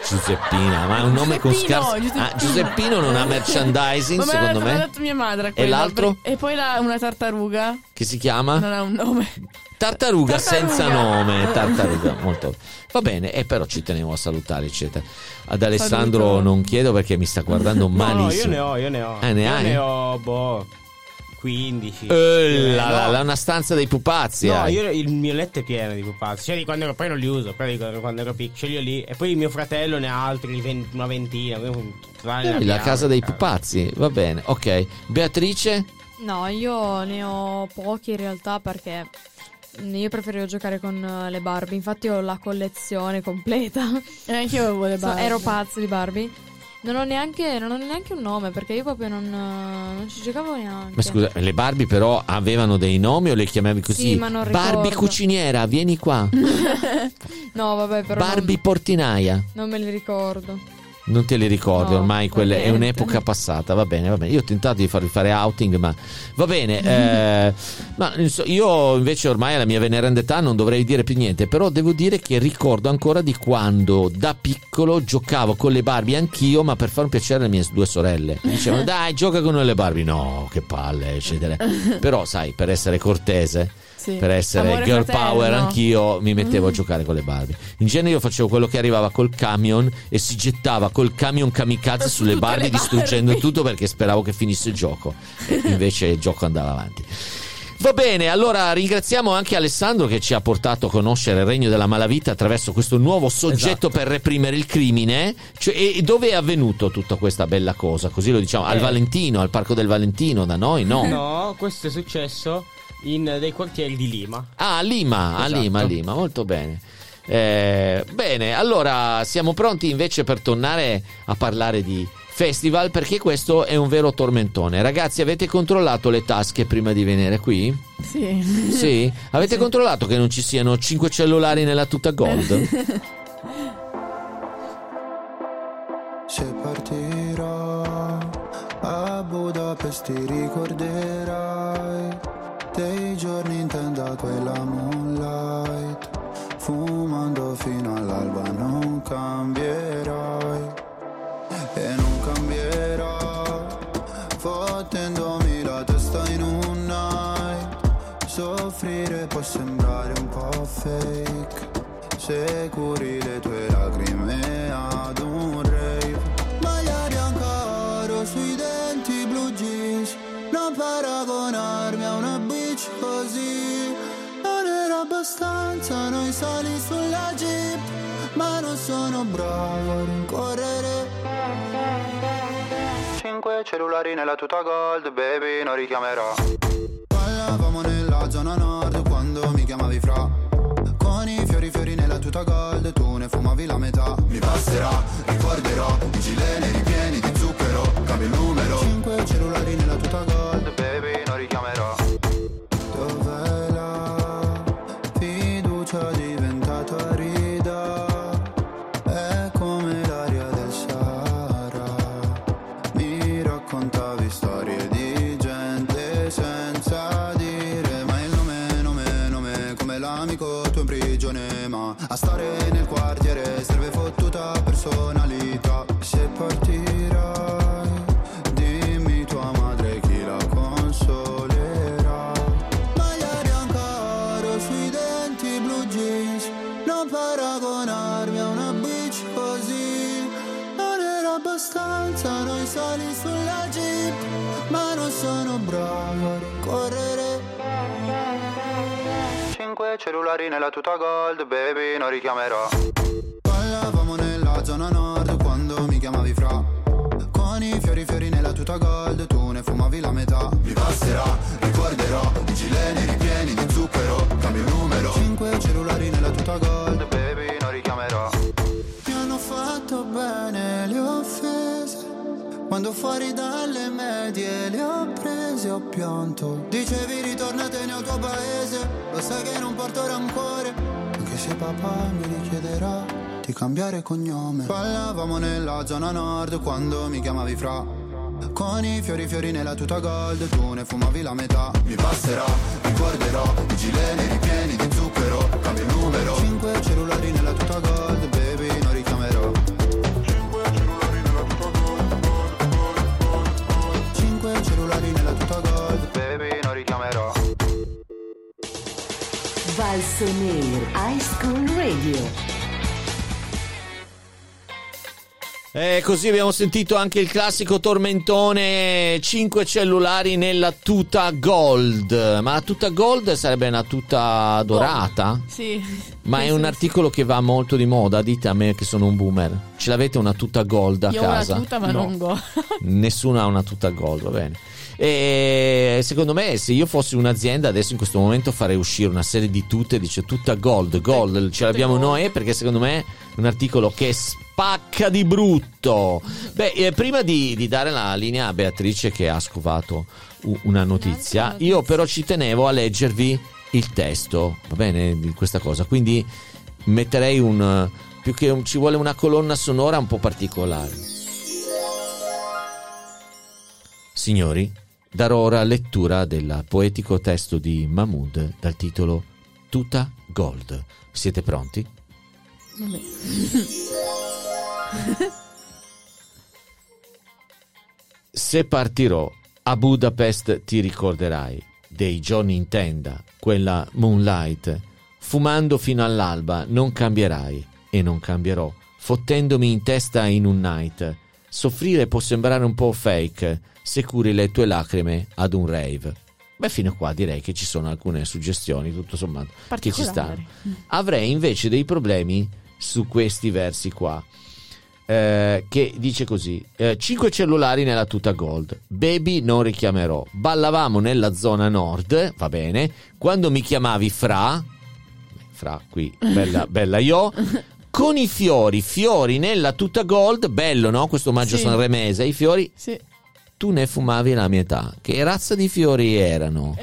Giuseppina, ma è un nome con scarso. Giuseppino non ha merchandising,
ma
secondo me.
l'ha detto mia madre.
E l'altro?
E poi una tartaruga.
Che si chiama?
Non ha un nome.
Tartaruga senza nome. Tartaruga, molto. Va bene, e però ci tenevo a salutare, eccetera. Ad Alessandro
Saluto.
non chiedo perché mi sta guardando malissimo.
No, io ne ho.
Ne hai?
Ne ho, 15.
Una stanza dei pupazzi.
No, il mio letto è pieno di pupazzi. Cioè, di quando ero, poi non li uso. Però quando ero piccolo, ce li ho lì. E poi mio fratello ne ha altri, una ventina.
La casa dei pupazzi, va bene. Ok, Beatrice?
No, io ne ho pochi in realtà perché io preferivo giocare con le Barbie. Infatti ho la collezione completa.
Anche io avevo le Barbie.
Ero pazzo di Barbie. Non ho neanche un nome perché io proprio non ci giocavo neanche.
Ma scusa, le Barbie però avevano dei nomi o le chiamavi così?
Sì, ma non
Barbie
ricordo.
cuciniera, vieni qua.
No, vabbè, però
Barbie portinaia.
non me li ricordo.
Non te li ricordi,
No,
ormai quella è
niente.
un'epoca passata. Va bene. Io ho tentato di farvi fare outing, ma va bene. Ma io invece ormai alla mia veneranda età non dovrei dire più niente. Però devo dire che ricordo ancora di quando da piccolo giocavo con le Barbie anch'io, ma per far un piacere alle mie due sorelle. Mi dicevano dai, gioca con noi le Barbie. No, che palle, eccetera. Però sai, per essere cortese,
Sì.
per essere
Amore
girl
fraterno.
power, anch'io mi mettevo a giocare con le Barbie. In genere io facevo quello che arrivava col camion e si gettava col camion kamikaze sulle
tutte
Barbie,
le
distruggendo
Barbie.
tutto perché speravo che finisse il gioco. E invece il gioco andava avanti. Va bene, allora ringraziamo anche Alessandro che ci ha portato a conoscere il regno della malavita attraverso questo nuovo soggetto per reprimere il crimine. E dove è avvenuto tutta questa bella cosa? Così lo diciamo, al Valentino, al Parco del Valentino, da noi no?
No, questo è successo in dei quartieri di Lima.
Ah, a Lima,
Esatto.
a Lima, molto bene. Bene, allora siamo pronti invece per tornare a parlare di festival, perché questo è un vero tormentone. Ragazzi, avete controllato le tasche prima di venire qui?
Sì.
Sì? Avete controllato che non ci siano 5 cellulari nella tuta gold?
Se partirò a Budapest ti ricorderai dei giorni in tenda quella moonlight, fumando fino all'alba. Non cambierai e non cambierò, fottendomi la testa in un night. Soffrire può sembrare un po' fake se curi le tue lacrime ad un rave. Maglia bianca oro sui denti, blue jeans, non paragonarmi a una bitch così. Non era abbastanza noi sali sulla jeep, ma non sono bravo a rincorrere. 5 cellulari nella tuta gold, baby, non richiamerò. Parlavamo nella zona nord quando mi chiamavi fra, con i fiori nella tuta gold, tu ne fumavi la metà. Mi passerà, ricorderò, i gileni ripieni di zucchero, cambio il numero. 5 cellulari nella tuta gold, baby, non richiamerò. Dov'è la fiducia diventata rida? È come l'aria del Sahara. Mi raccontavi storie di gente senza dire mai il nome, come l'amico tuo in prigione. Ma a stare nel quartiere serve fottuta personalità. Se partirai, dimmi tua madre chi la consolerà. Maglia bianca oro sui denti, blue jeans, non paragonarmi a una bitch così. Non era abbastanza noi sali sulla jeep, ma non sono bravo a rincorrere. 5 cellulari nella tuta gold, baby, non richiamerò. Parlavamo nella zona nord quando mi chiamavi fra, con i fiori nella tuta gold, tu ne fumavi la metà. Mi passerà, ricorderò, i gileni ripieni di zucchero, cambio il numero. 5 cellulari nella tuta gold, baby, non richiamerò. Mi hanno fatto bene le offese, quando fuori dalle medie le ho prese, ho pianto. Dicevi ritornatene al tuo paese, lo sai che non porto rancore, anche se papà mi richiederà di cambiare cognome. Parlavamo nella zona nord quando mi chiamavi fra, con i fiori nella tuta gold, tu ne fumavi la metà. Mi passerà, ricorderò, i gileni ripieni di zucchero, cambio il numero. 5 cellulari nella tuta gold, baby, non richiamerò.
Così abbiamo sentito anche il classico tormentone 5 cellulari nella tuta gold. Ma la tuta gold sarebbe una tuta dorata?
Sì.
Ma è un articolo che va molto di moda, dite a me che sono un boomer. Ce l'avete una tuta gold a
Io
casa?
ho una tuta ma non gold.
Nessuno ha una tuta gold, va bene. E secondo me se io fossi un'azienda adesso in questo momento farei uscire una serie di tute, dice tutta gold, ce l'abbiamo noi, perché secondo me è un articolo che spacca di brutto. Prima di dare la linea a Beatrice che ha scovato una notizia, io però ci tenevo a leggervi il testo, va bene, di questa cosa, quindi metterei più che ci vuole una colonna sonora un po' particolare. Signori, darò ora lettura del poetico testo di Mahmood dal titolo Tuta Gold. Siete pronti?
Vabbè.
Se partirò a Budapest ti ricorderai dei giorni in tenda, quella moonlight, fumando fino all'alba, non cambierai e non cambierò, fottendomi in testa in un night. Soffrire può sembrare un po' fake se curi le tue lacrime ad un rave. Fino a qua direi che ci sono alcune suggestioni, tutto sommato, che ci stanno. Avrei invece dei problemi su questi versi qua, che dice così: 5 cellulari nella tuta gold, baby non richiamerò, ballavamo nella zona nord, va bene, quando mi chiamavi fra qui, bella io, con i fiori nella tuta gold, bello, no? Questo omaggio sanremese, i fiori.
Sì.
Tu ne fumavi la mia età. Che razza di fiori erano?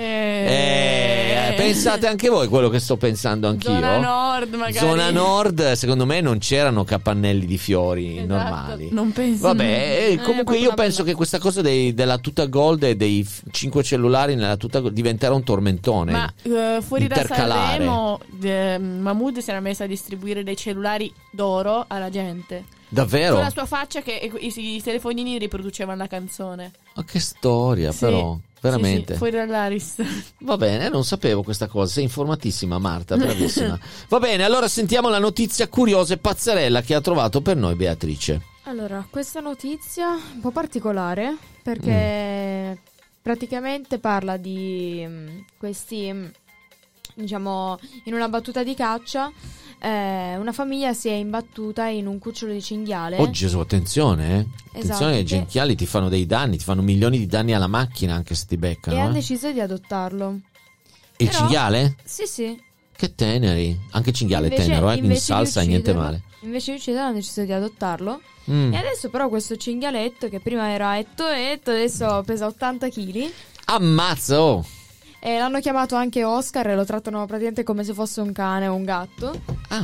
Pensate anche voi quello che sto pensando anch'io.
Zona nord, magari.
Zona nord, secondo me non c'erano capannelli di fiori normali.
Non penso.
Vabbè, comunque io penso che questa cosa della tuta gold e dei 5 cellulari nella tuta gold diventerà un tormentone.
Ma fuori da Sanremo Mahmood si era messo a distribuire dei cellulari d'oro alla gente.
Davvero?
Con la sua faccia che i telefonini riproducevano la canzone.
Ma che storia, però. Veramente.
Sì, fuori dall'Aris.
Va bene, non sapevo questa cosa. Sei informatissima, Marta, bravissima. Va bene, allora sentiamo la notizia curiosa e pazzerella che ha trovato per noi Beatrice.
Allora, questa notizia un po' particolare perché praticamente parla di questi, diciamo, in una battuta di caccia. Una famiglia si è imbattuta in un cucciolo di cinghiale.
Oh Gesù, attenzione, attenzione, i cinghiali ti fanno dei danni, ti fanno milioni di danni alla macchina anche se ti beccano.
E hanno deciso di adottarlo.
Il cinghiale?
Sì.
Che teneri, anche il cinghiale è tenero, in salsa niente male.
Invece di ucciderlo hanno deciso di adottarlo. E adesso però questo cinghialetto, che prima era etto, adesso pesa 80 kg.
Ammazza, oh!
E l'hanno chiamato anche Oscar e lo trattano praticamente come se fosse un cane o un gatto.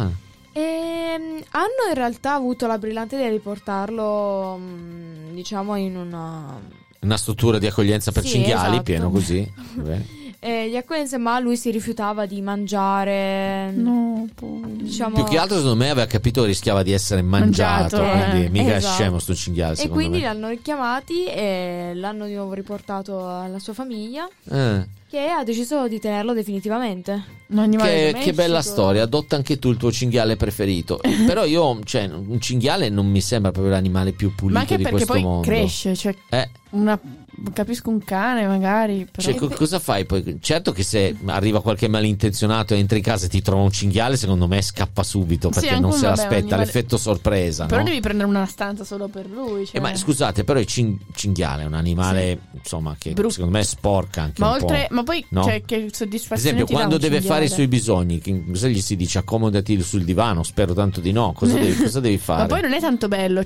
E hanno in realtà avuto la brillante idea di portarlo, diciamo, in una
struttura di accoglienza per cinghiali,
esatto.
Pieno così.
Di accoglienza, ma lui si rifiutava di mangiare.
No,
diciamo.
Più che altro, secondo me, aveva capito che rischiava di essere mangiato. Quindi mica
esatto.
è scemo sto cinghiale.
E quindi l'hanno richiamati e l'hanno di nuovo riportato alla sua famiglia. Che ha deciso di tenerlo definitivamente.
Che bella storia. Adotta anche tu il tuo cinghiale preferito. Però io, un cinghiale non mi sembra proprio l'animale più pulito di questo mondo.
Ma anche perché poi cresce, capisco un cane magari, però.
Cosa fai poi? Certo che se arriva qualche malintenzionato e entra in casa e ti trova un cinghiale, secondo me scappa subito perché non se l'aspetta, l'effetto sorpresa.
Però
no?
devi prendere una stanza solo per lui.
Ma scusate, però il cinghiale è un animale insomma che secondo me sporca anche un po'.
Ma poi
no?
che soddisfazione.
Ad esempio,
ti dà
quando
un
deve
cinghiale?
fare i suoi bisogni, cosa gli si dice? Accomodati sul divano? Spero tanto di no. Cosa devi fare?
Ma poi non è tanto bello,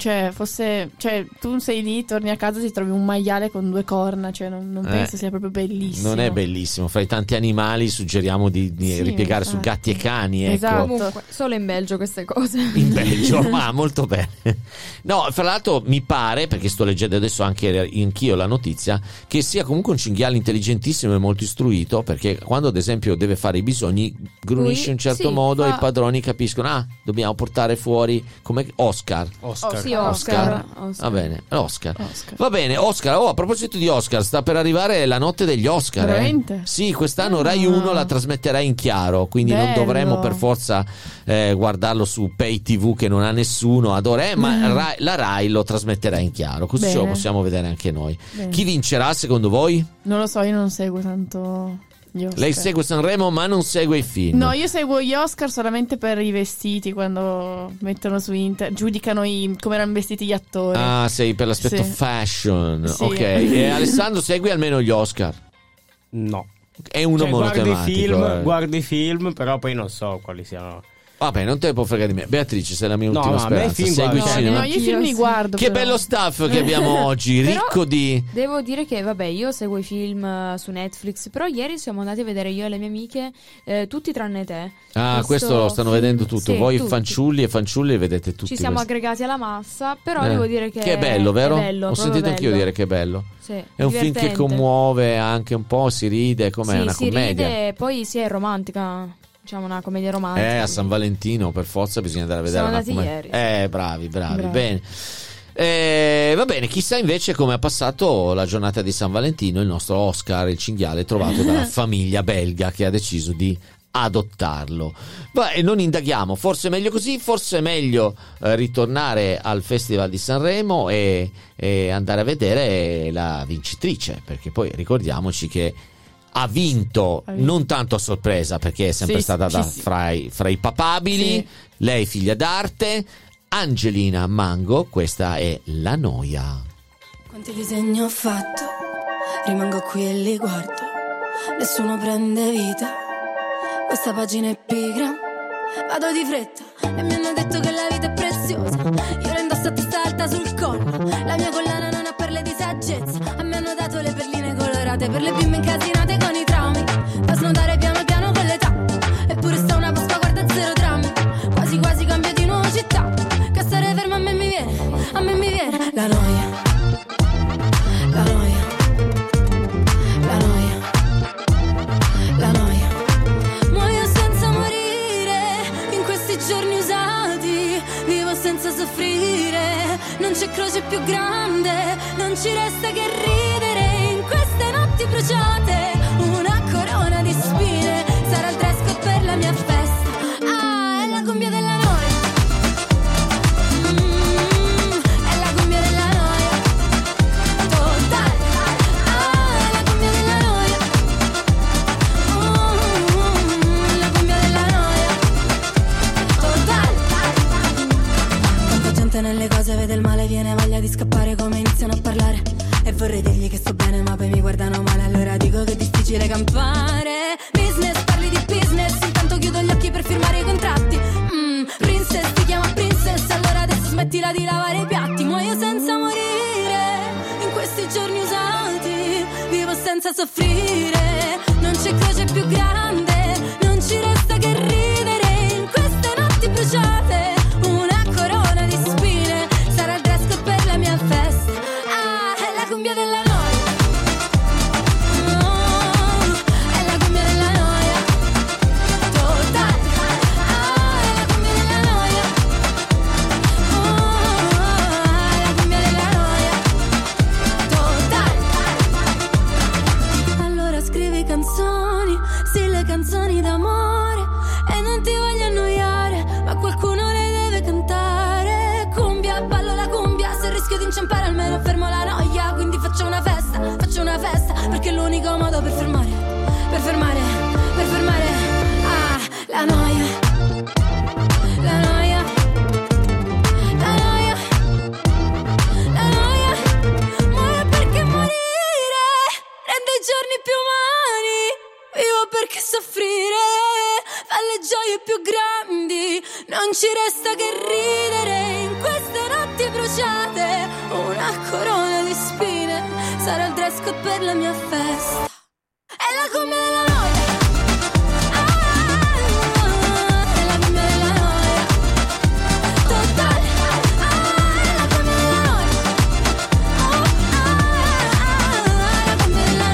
tu sei lì, torni a casa, ti trovi un maiale con 2 corna, non penso sia proprio bellissimo.
Non è bellissimo. Fra i tanti animali suggeriamo di ripiegare su gatti e cani.
Esatto.
Ecco.
Comunque, solo in Belgio queste cose.
In Belgio, ma molto bene. No, fra l'altro mi pare, perché sto leggendo adesso anche anch'io la notizia, che sia comunque un cinghiale intelligentissimo e molto istruito, perché quando ad esempio deve fare i bisogni grunisce in un certo modo e i padroni capiscono, dobbiamo portare fuori come Oscar.
Oscar.
Va bene, l'Oscar. Va bene, Oscar. A proposito proposito di Oscar, sta per arrivare la notte degli Oscar.
Veramente?
Sì, quest'anno Rai 1 la trasmetterà in chiaro, quindi non
Bello.
dovremo per forza guardarlo su Pay TV che non ha nessuno ad ora, ma la Rai lo trasmetterà in chiaro, così ce lo
Bene.
possiamo vedere anche noi.
Bene.
Chi vincerà secondo voi?
Non lo so, io non seguo tanto gli Oscar.
Lei segue Sanremo ma non segue i film.
No, io seguo gli Oscar solamente per i vestiti, quando mettono su internet, giudicano come erano vestiti gli attori.
Ah, sei per l'aspetto
Sì.
fashion.
Sì.
Ok. E Alessandro, segui almeno gli Oscar?
No.
È uno monotematico.
Guardo i film, però poi non so quali siano.
Vabbè, non te ne può fregare di me. Beatrice, sei la mia ultima
a me
speranza.
film
Segui il
guardo.
cinema.
No, io i film li guardo.
Che
però.
bello staff che abbiamo oggi,
Però
ricco di...
Devo dire che, vabbè, io seguo i film su Netflix, però ieri siamo andati a vedere io e le mie amiche tutti tranne te.
questo lo stanno vedendo tutto.
Sì,
Voi
tutti.
fanciulli e fanciulle vedete tutti
Ci siamo
questi.
aggregati alla massa, però devo dire che
è bello, vero?
è bello,
Ho
proprio
sentito anch'io
bello.
dire che è bello.
Sì,
È un film che
divertente.
commuove anche un po', si ride, com'è una
si
commedia.
ride, poi è romantica, diciamo una commedia romantica.
A San Valentino per forza bisogna andare a vedere
Siamo
una
andati
commedia.
ieri.
Bravi,
Bravi.
bene. Va bene, chissà invece come ha passato la giornata di San Valentino il nostro Oscar, il cinghiale trovato dalla famiglia belga che ha deciso di adottarlo. E non indaghiamo, forse è meglio così, forse è meglio ritornare al Festival di Sanremo e andare a vedere la vincitrice, perché poi ricordiamoci che ha vinto non tanto a sorpresa, perché è sempre
Sì,
stata
sì.
fra i papabili.
Sì.
Lei figlia d'arte, Angelina Mango, questa è La Noia.
Quanti disegni ho fatto, rimango qui e li guardo, nessuno prende vita, questa pagina è pigra, vado di fretta e mi hanno detto che la vita è preziosa, io la indosso a testa alta sul collo, la mia collana non ha perle di saggezza, a me hanno dato le perline colorate per le bimbe incasinate con i traumi, da snodare piano piano con l'età, eppure sta una Pasqua guarda zero drammi, quasi quasi cambio di nuovo città, che stare ferma a me mi viene la noia. La noia, la noia, la noia. Muoio senza morire in questi giorni usati, vivo senza soffrire, non c'è croce più grande, non ci resta che ridere in queste notti bruciate, una corona di spine, sarà il dress code per la mia festa, è la cumbia della noia. È la cumbia della noia. Totale. È la cumbia della noia. La cumbia della noia. Totale. Tanta gente nelle cose vede il male, viene voglia di scappare come iniziano a parlare. E vorrei dirgli che sto bene ma poi mi guardano male, allora dico che è difficile campare. Business, parli di business, intanto chiudo gli occhi per firmare i contratti. Princess, ti chiama princess, allora adesso smettila di lavare i piatti. Muoio senza morire in questi giorni usati, vivo senza soffrire, non c'è croce più grande, non ci resta che ridere in queste notti bruciate, una corona di spine, sarà il dress code per la mia festa, è la cumbia della noia. È la cumbia della noia. Totale. È la cumbia della noia. È la cumbia della noia. Totale. Allora scrivi canzoni, sì, le canzoni d'amore, e non ti voglio annoiare, ma qualcuno le deve cantare. Cumbia, ballo la cumbia, se rischio di inciampare almeno fermo la noia, quindi faccio una festa, perché è l'unico modo per fermare, la noia, la noia, la noia, la noia. Muoio perché morire rende i giorni più umani, vivo perché soffrire fa le gioie più grandi, non ci resta che ridere in queste notti bruciate, una corona di spine, sarà il dress code per la mia festa, è la cumbia della noia. È la cumbia della noia. Totale. È la cumbia della noia. È la cumbia della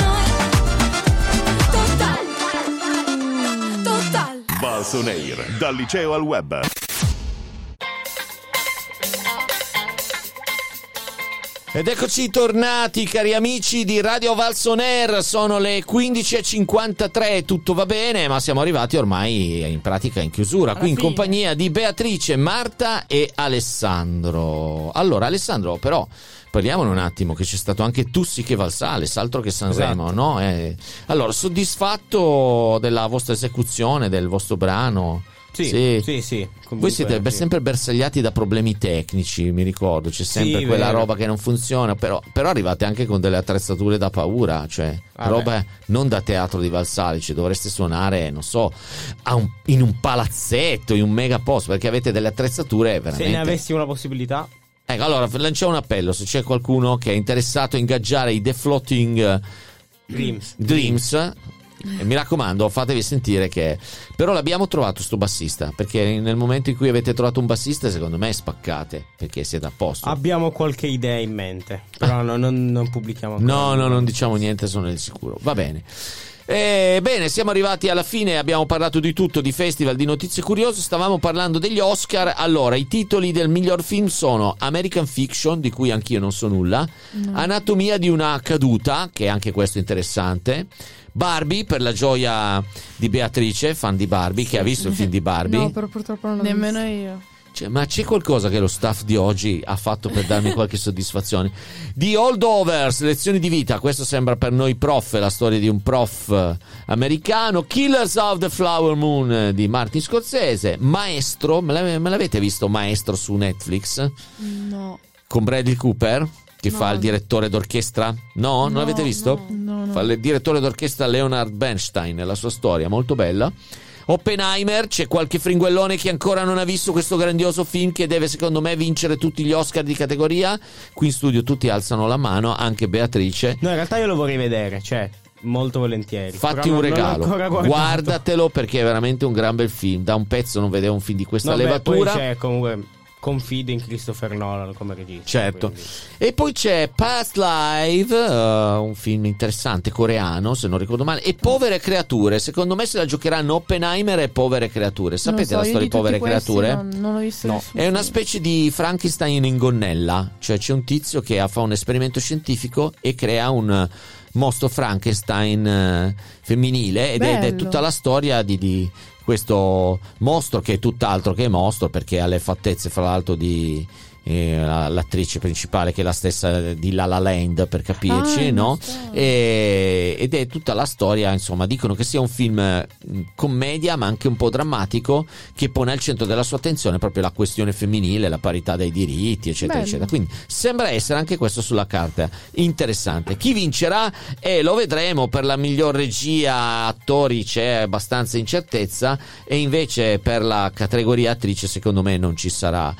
noia. Totale. Totale.
Balsoneir, dal liceo al web.
Ed eccoci tornati, cari amici di Radio Valsoner, sono le 15.53, tutto va bene, ma siamo arrivati ormai in pratica in chiusura, qui in compagnia di Beatrice, Marta e Alessandro. Allora, Alessandro, però parliamone un attimo, che c'è stato anche Tussi che Valsales, altro che Sanremo, no? Allora, soddisfatto della vostra esecuzione, del vostro brano?
Sì.
Voi siete sempre bersagliati da problemi tecnici, mi ricordo, c'è sempre quella roba che non funziona, però arrivate anche con delle attrezzature da paura, cioè roba non da teatro di Valsalice, dovreste suonare, non so, in un palazzetto, in un mega post, perché avete delle attrezzature veramente...
Se ne avessimo la possibilità.
Ecco, allora lanciamo un appello, se c'è qualcuno che è interessato a ingaggiare i The Floating Dreams. Mi raccomando, fatevi sentire che però l'abbiamo trovato sto bassista, perché nel momento in cui avete trovato un bassista secondo me spaccate, perché siete a posto.
Abbiamo qualche idea in mente, però non pubblichiamo ancora.
No, non diciamo niente, sono nel sicuro. Va bene. Bene, siamo arrivati alla fine, abbiamo parlato di tutto, di festival, di notizie curiose, stavamo parlando degli Oscar. Allora, i titoli del miglior film sono American Fiction, di cui anch'io non so nulla, Anatomia di una caduta, che anche questo è interessante, Barbie, per la gioia di Beatrice, fan di Barbie, che ha visto il film di Barbie.
No, però purtroppo non l'ho
Nemmeno
visto.
io.
Ma c'è qualcosa che lo staff di oggi ha fatto per darmi qualche soddisfazione? The Holdovers, lezioni di vita, questo sembra per noi prof, la storia di un prof americano. Killers of the Flower Moon di Martin Scorsese. Maestro, me l'avete visto Maestro su Netflix?
No.
Con Bradley Cooper, che fa il direttore d'orchestra? No, non l'avete visto?
No.
Fa il direttore d'orchestra Leonard Bernstein, la sua storia, molto bella. Oppenheimer, c'è qualche fringuellone che ancora non ha visto questo grandioso film che deve secondo me vincere tutti gli Oscar di categoria. Qui in studio tutti alzano la mano, anche Beatrice.
No, in realtà io lo vorrei vedere, cioè molto volentieri.
Fatti un regalo, guardatelo, perché è veramente un gran bel film. Da un pezzo non vedevo un film di questa levatura.
Poi c'è comunque... confido in Christopher Nolan come regista.
Certo.
Quindi.
E poi c'è Past Live, un film interessante coreano, se non ricordo male, e Povere creature. Secondo me se la giocheranno Oppenheimer e Povere creature. Sapete la storia di Povere creature?
Non l'ho visto.
No. È una specie di Frankenstein in gonnella, cioè c'è un tizio che fa un esperimento scientifico e crea un mostro Frankenstein femminile ed è tutta la storia di questo mostro, che è tutt'altro che mostro, perché ha le fattezze fra l'altro di l'attrice principale, che è la stessa di La La Land, per capirci, no? Ed è tutta la storia, insomma, dicono che sia un film commedia ma anche un po' drammatico, che pone al centro della sua attenzione proprio la questione femminile, la parità dei diritti, eccetera, eccetera. Quindi sembra essere anche questo sulla carta interessante. Chi vincerà? Lo vedremo. Per la miglior regia, attori c'è abbastanza incertezza, e invece per la categoria attrice secondo me non ci sarà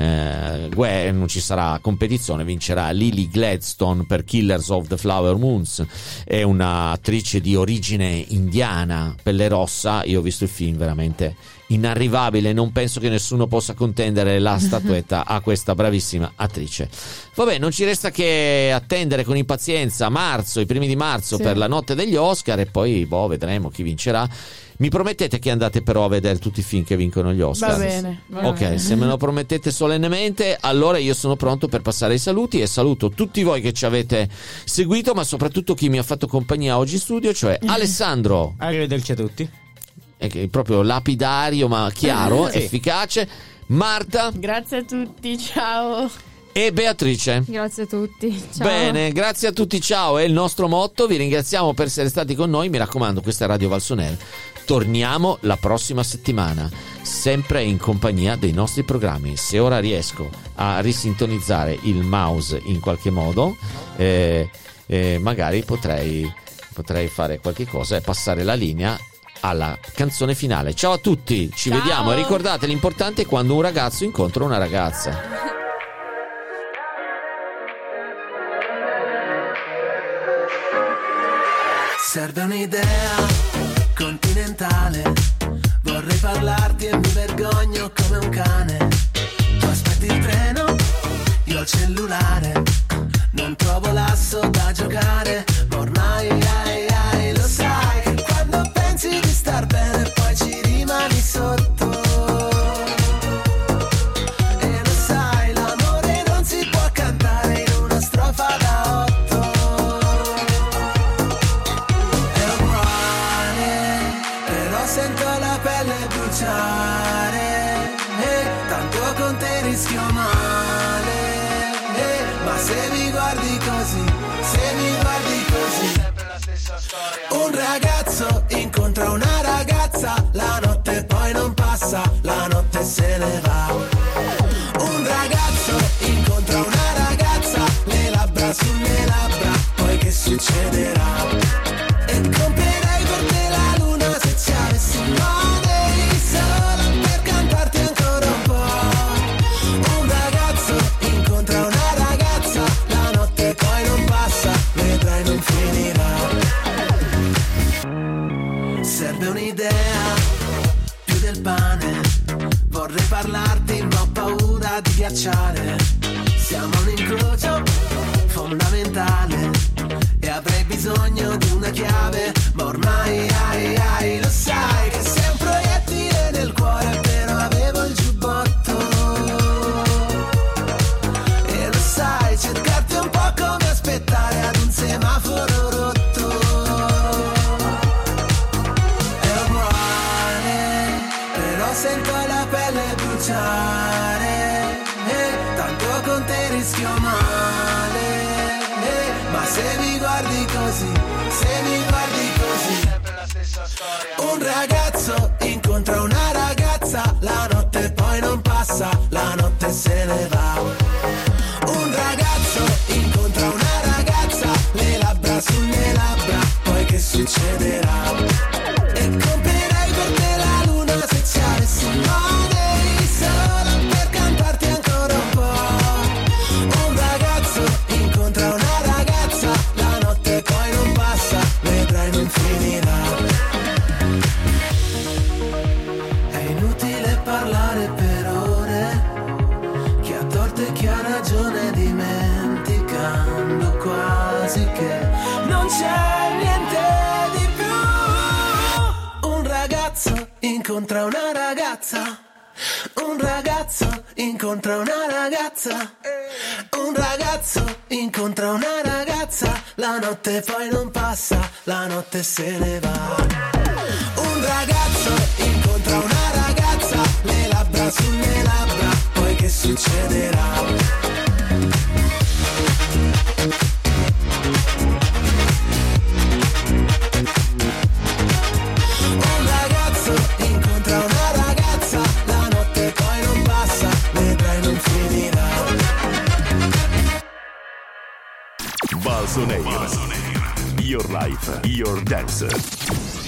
competizione. Vincerà Lily Gladstone per Killers of the Flower Moons, è un'attrice di origine indiana, pelle rossa. Io ho visto il film, veramente inarrivabile, non penso che nessuno possa contendere la statuetta a questa bravissima attrice. Vabbè, non ci resta che attendere con impazienza i primi di marzo per la notte degli Oscar, e poi vedremo chi vincerà. Mi promettete che andate però a vedere tutti i film che vincono gli Oscar?
Va bene.
Ok, se me lo promettete solennemente, allora io sono pronto per passare ai saluti, e saluto tutti voi che ci avete seguito, ma soprattutto chi mi ha fatto compagnia oggi in studio, cioè Alessandro.
Arrivederci a tutti.
È proprio lapidario ma chiaro, efficace. Marta.
Grazie a tutti, ciao.
E Beatrice.
Grazie a tutti, ciao.
Bene, grazie a tutti, ciao, è il nostro motto. Vi ringraziamo per essere stati con noi. Mi raccomando, questa è Radio Valsoner. Torniamo la prossima settimana, sempre in compagnia dei nostri programmi. Se ora riesco a risintonizzare il mouse in qualche modo, magari potrei fare qualche cosa e passare la linea alla canzone finale. Ciao a tutti, ci vediamo, e ricordate, l'importante è quando un ragazzo incontra una ragazza.
Serve un'idea continentale, vorrei parlarti e mi vergogno come un cane. Tu aspetti il treno, io il cellulare, non trovo l'asso da giocare, ma ormai lo sai che quando pensi di star bene poi ci rimani sotto. E lo sai, l'amore non si può cantare in una strofa
rischio male, ma se mi guardi così, sempre la stessa storia. Un ragazzo incontra una ragazza, la notte poi non passa, la notte se ne va. Un ragazzo incontra una ragazza, le labbra sulle labbra, poi che succederà? E comprerei per te la luna se ci avessi money, solo per cantarti ancora un po'. Un ragazzo incontra una ragazza, la notte poi non passa, vedrai non finirà. Serve un'idea, più del pane, vorrei parlarti ma ho paura di ghiacciare. Siamo un incrocio fondamentale e avrei bisogno di una chiave, ma ormai lo sai che sei un proiettile nel cuore, però avevo il giubbotto. E lo sai, cercarti è un po' come aspettare ad un semaforo rotto. È uguale, però sento la pelle bruciare, tanto con te rischio male, ma se mi guardi così, sempre la stessa storia. Un ragazzo incontra una ragazza, la notte poi non passa, la notte se ne va. Un ragazzo incontra una ragazza, le labbra sulle labbra, poi che succederà? E comprerei per te la luna se ci avessi money, solo per cantarti ancora un po'. Un ragazzo incontra una ragazza, la notte poi non passa, vedrai non finirà. È inutile parlare per ore, chi ha torto e chi ha ragione, dimenticando quasi che non c'è niente di più. Un ragazzo incontra una ragazza, un ragazzo incontra una ragazza, un ragazzo incontra una ragazza, la notte poi non passa, la notte se ne va. Un ragazzo incontra una ragazza, le labbra sulle labbra, poi che succederà? Un ragazzo incontra una ragazza, la notte poi non passa, vedrai non finirà.
Balsoneira. Your life, your dance.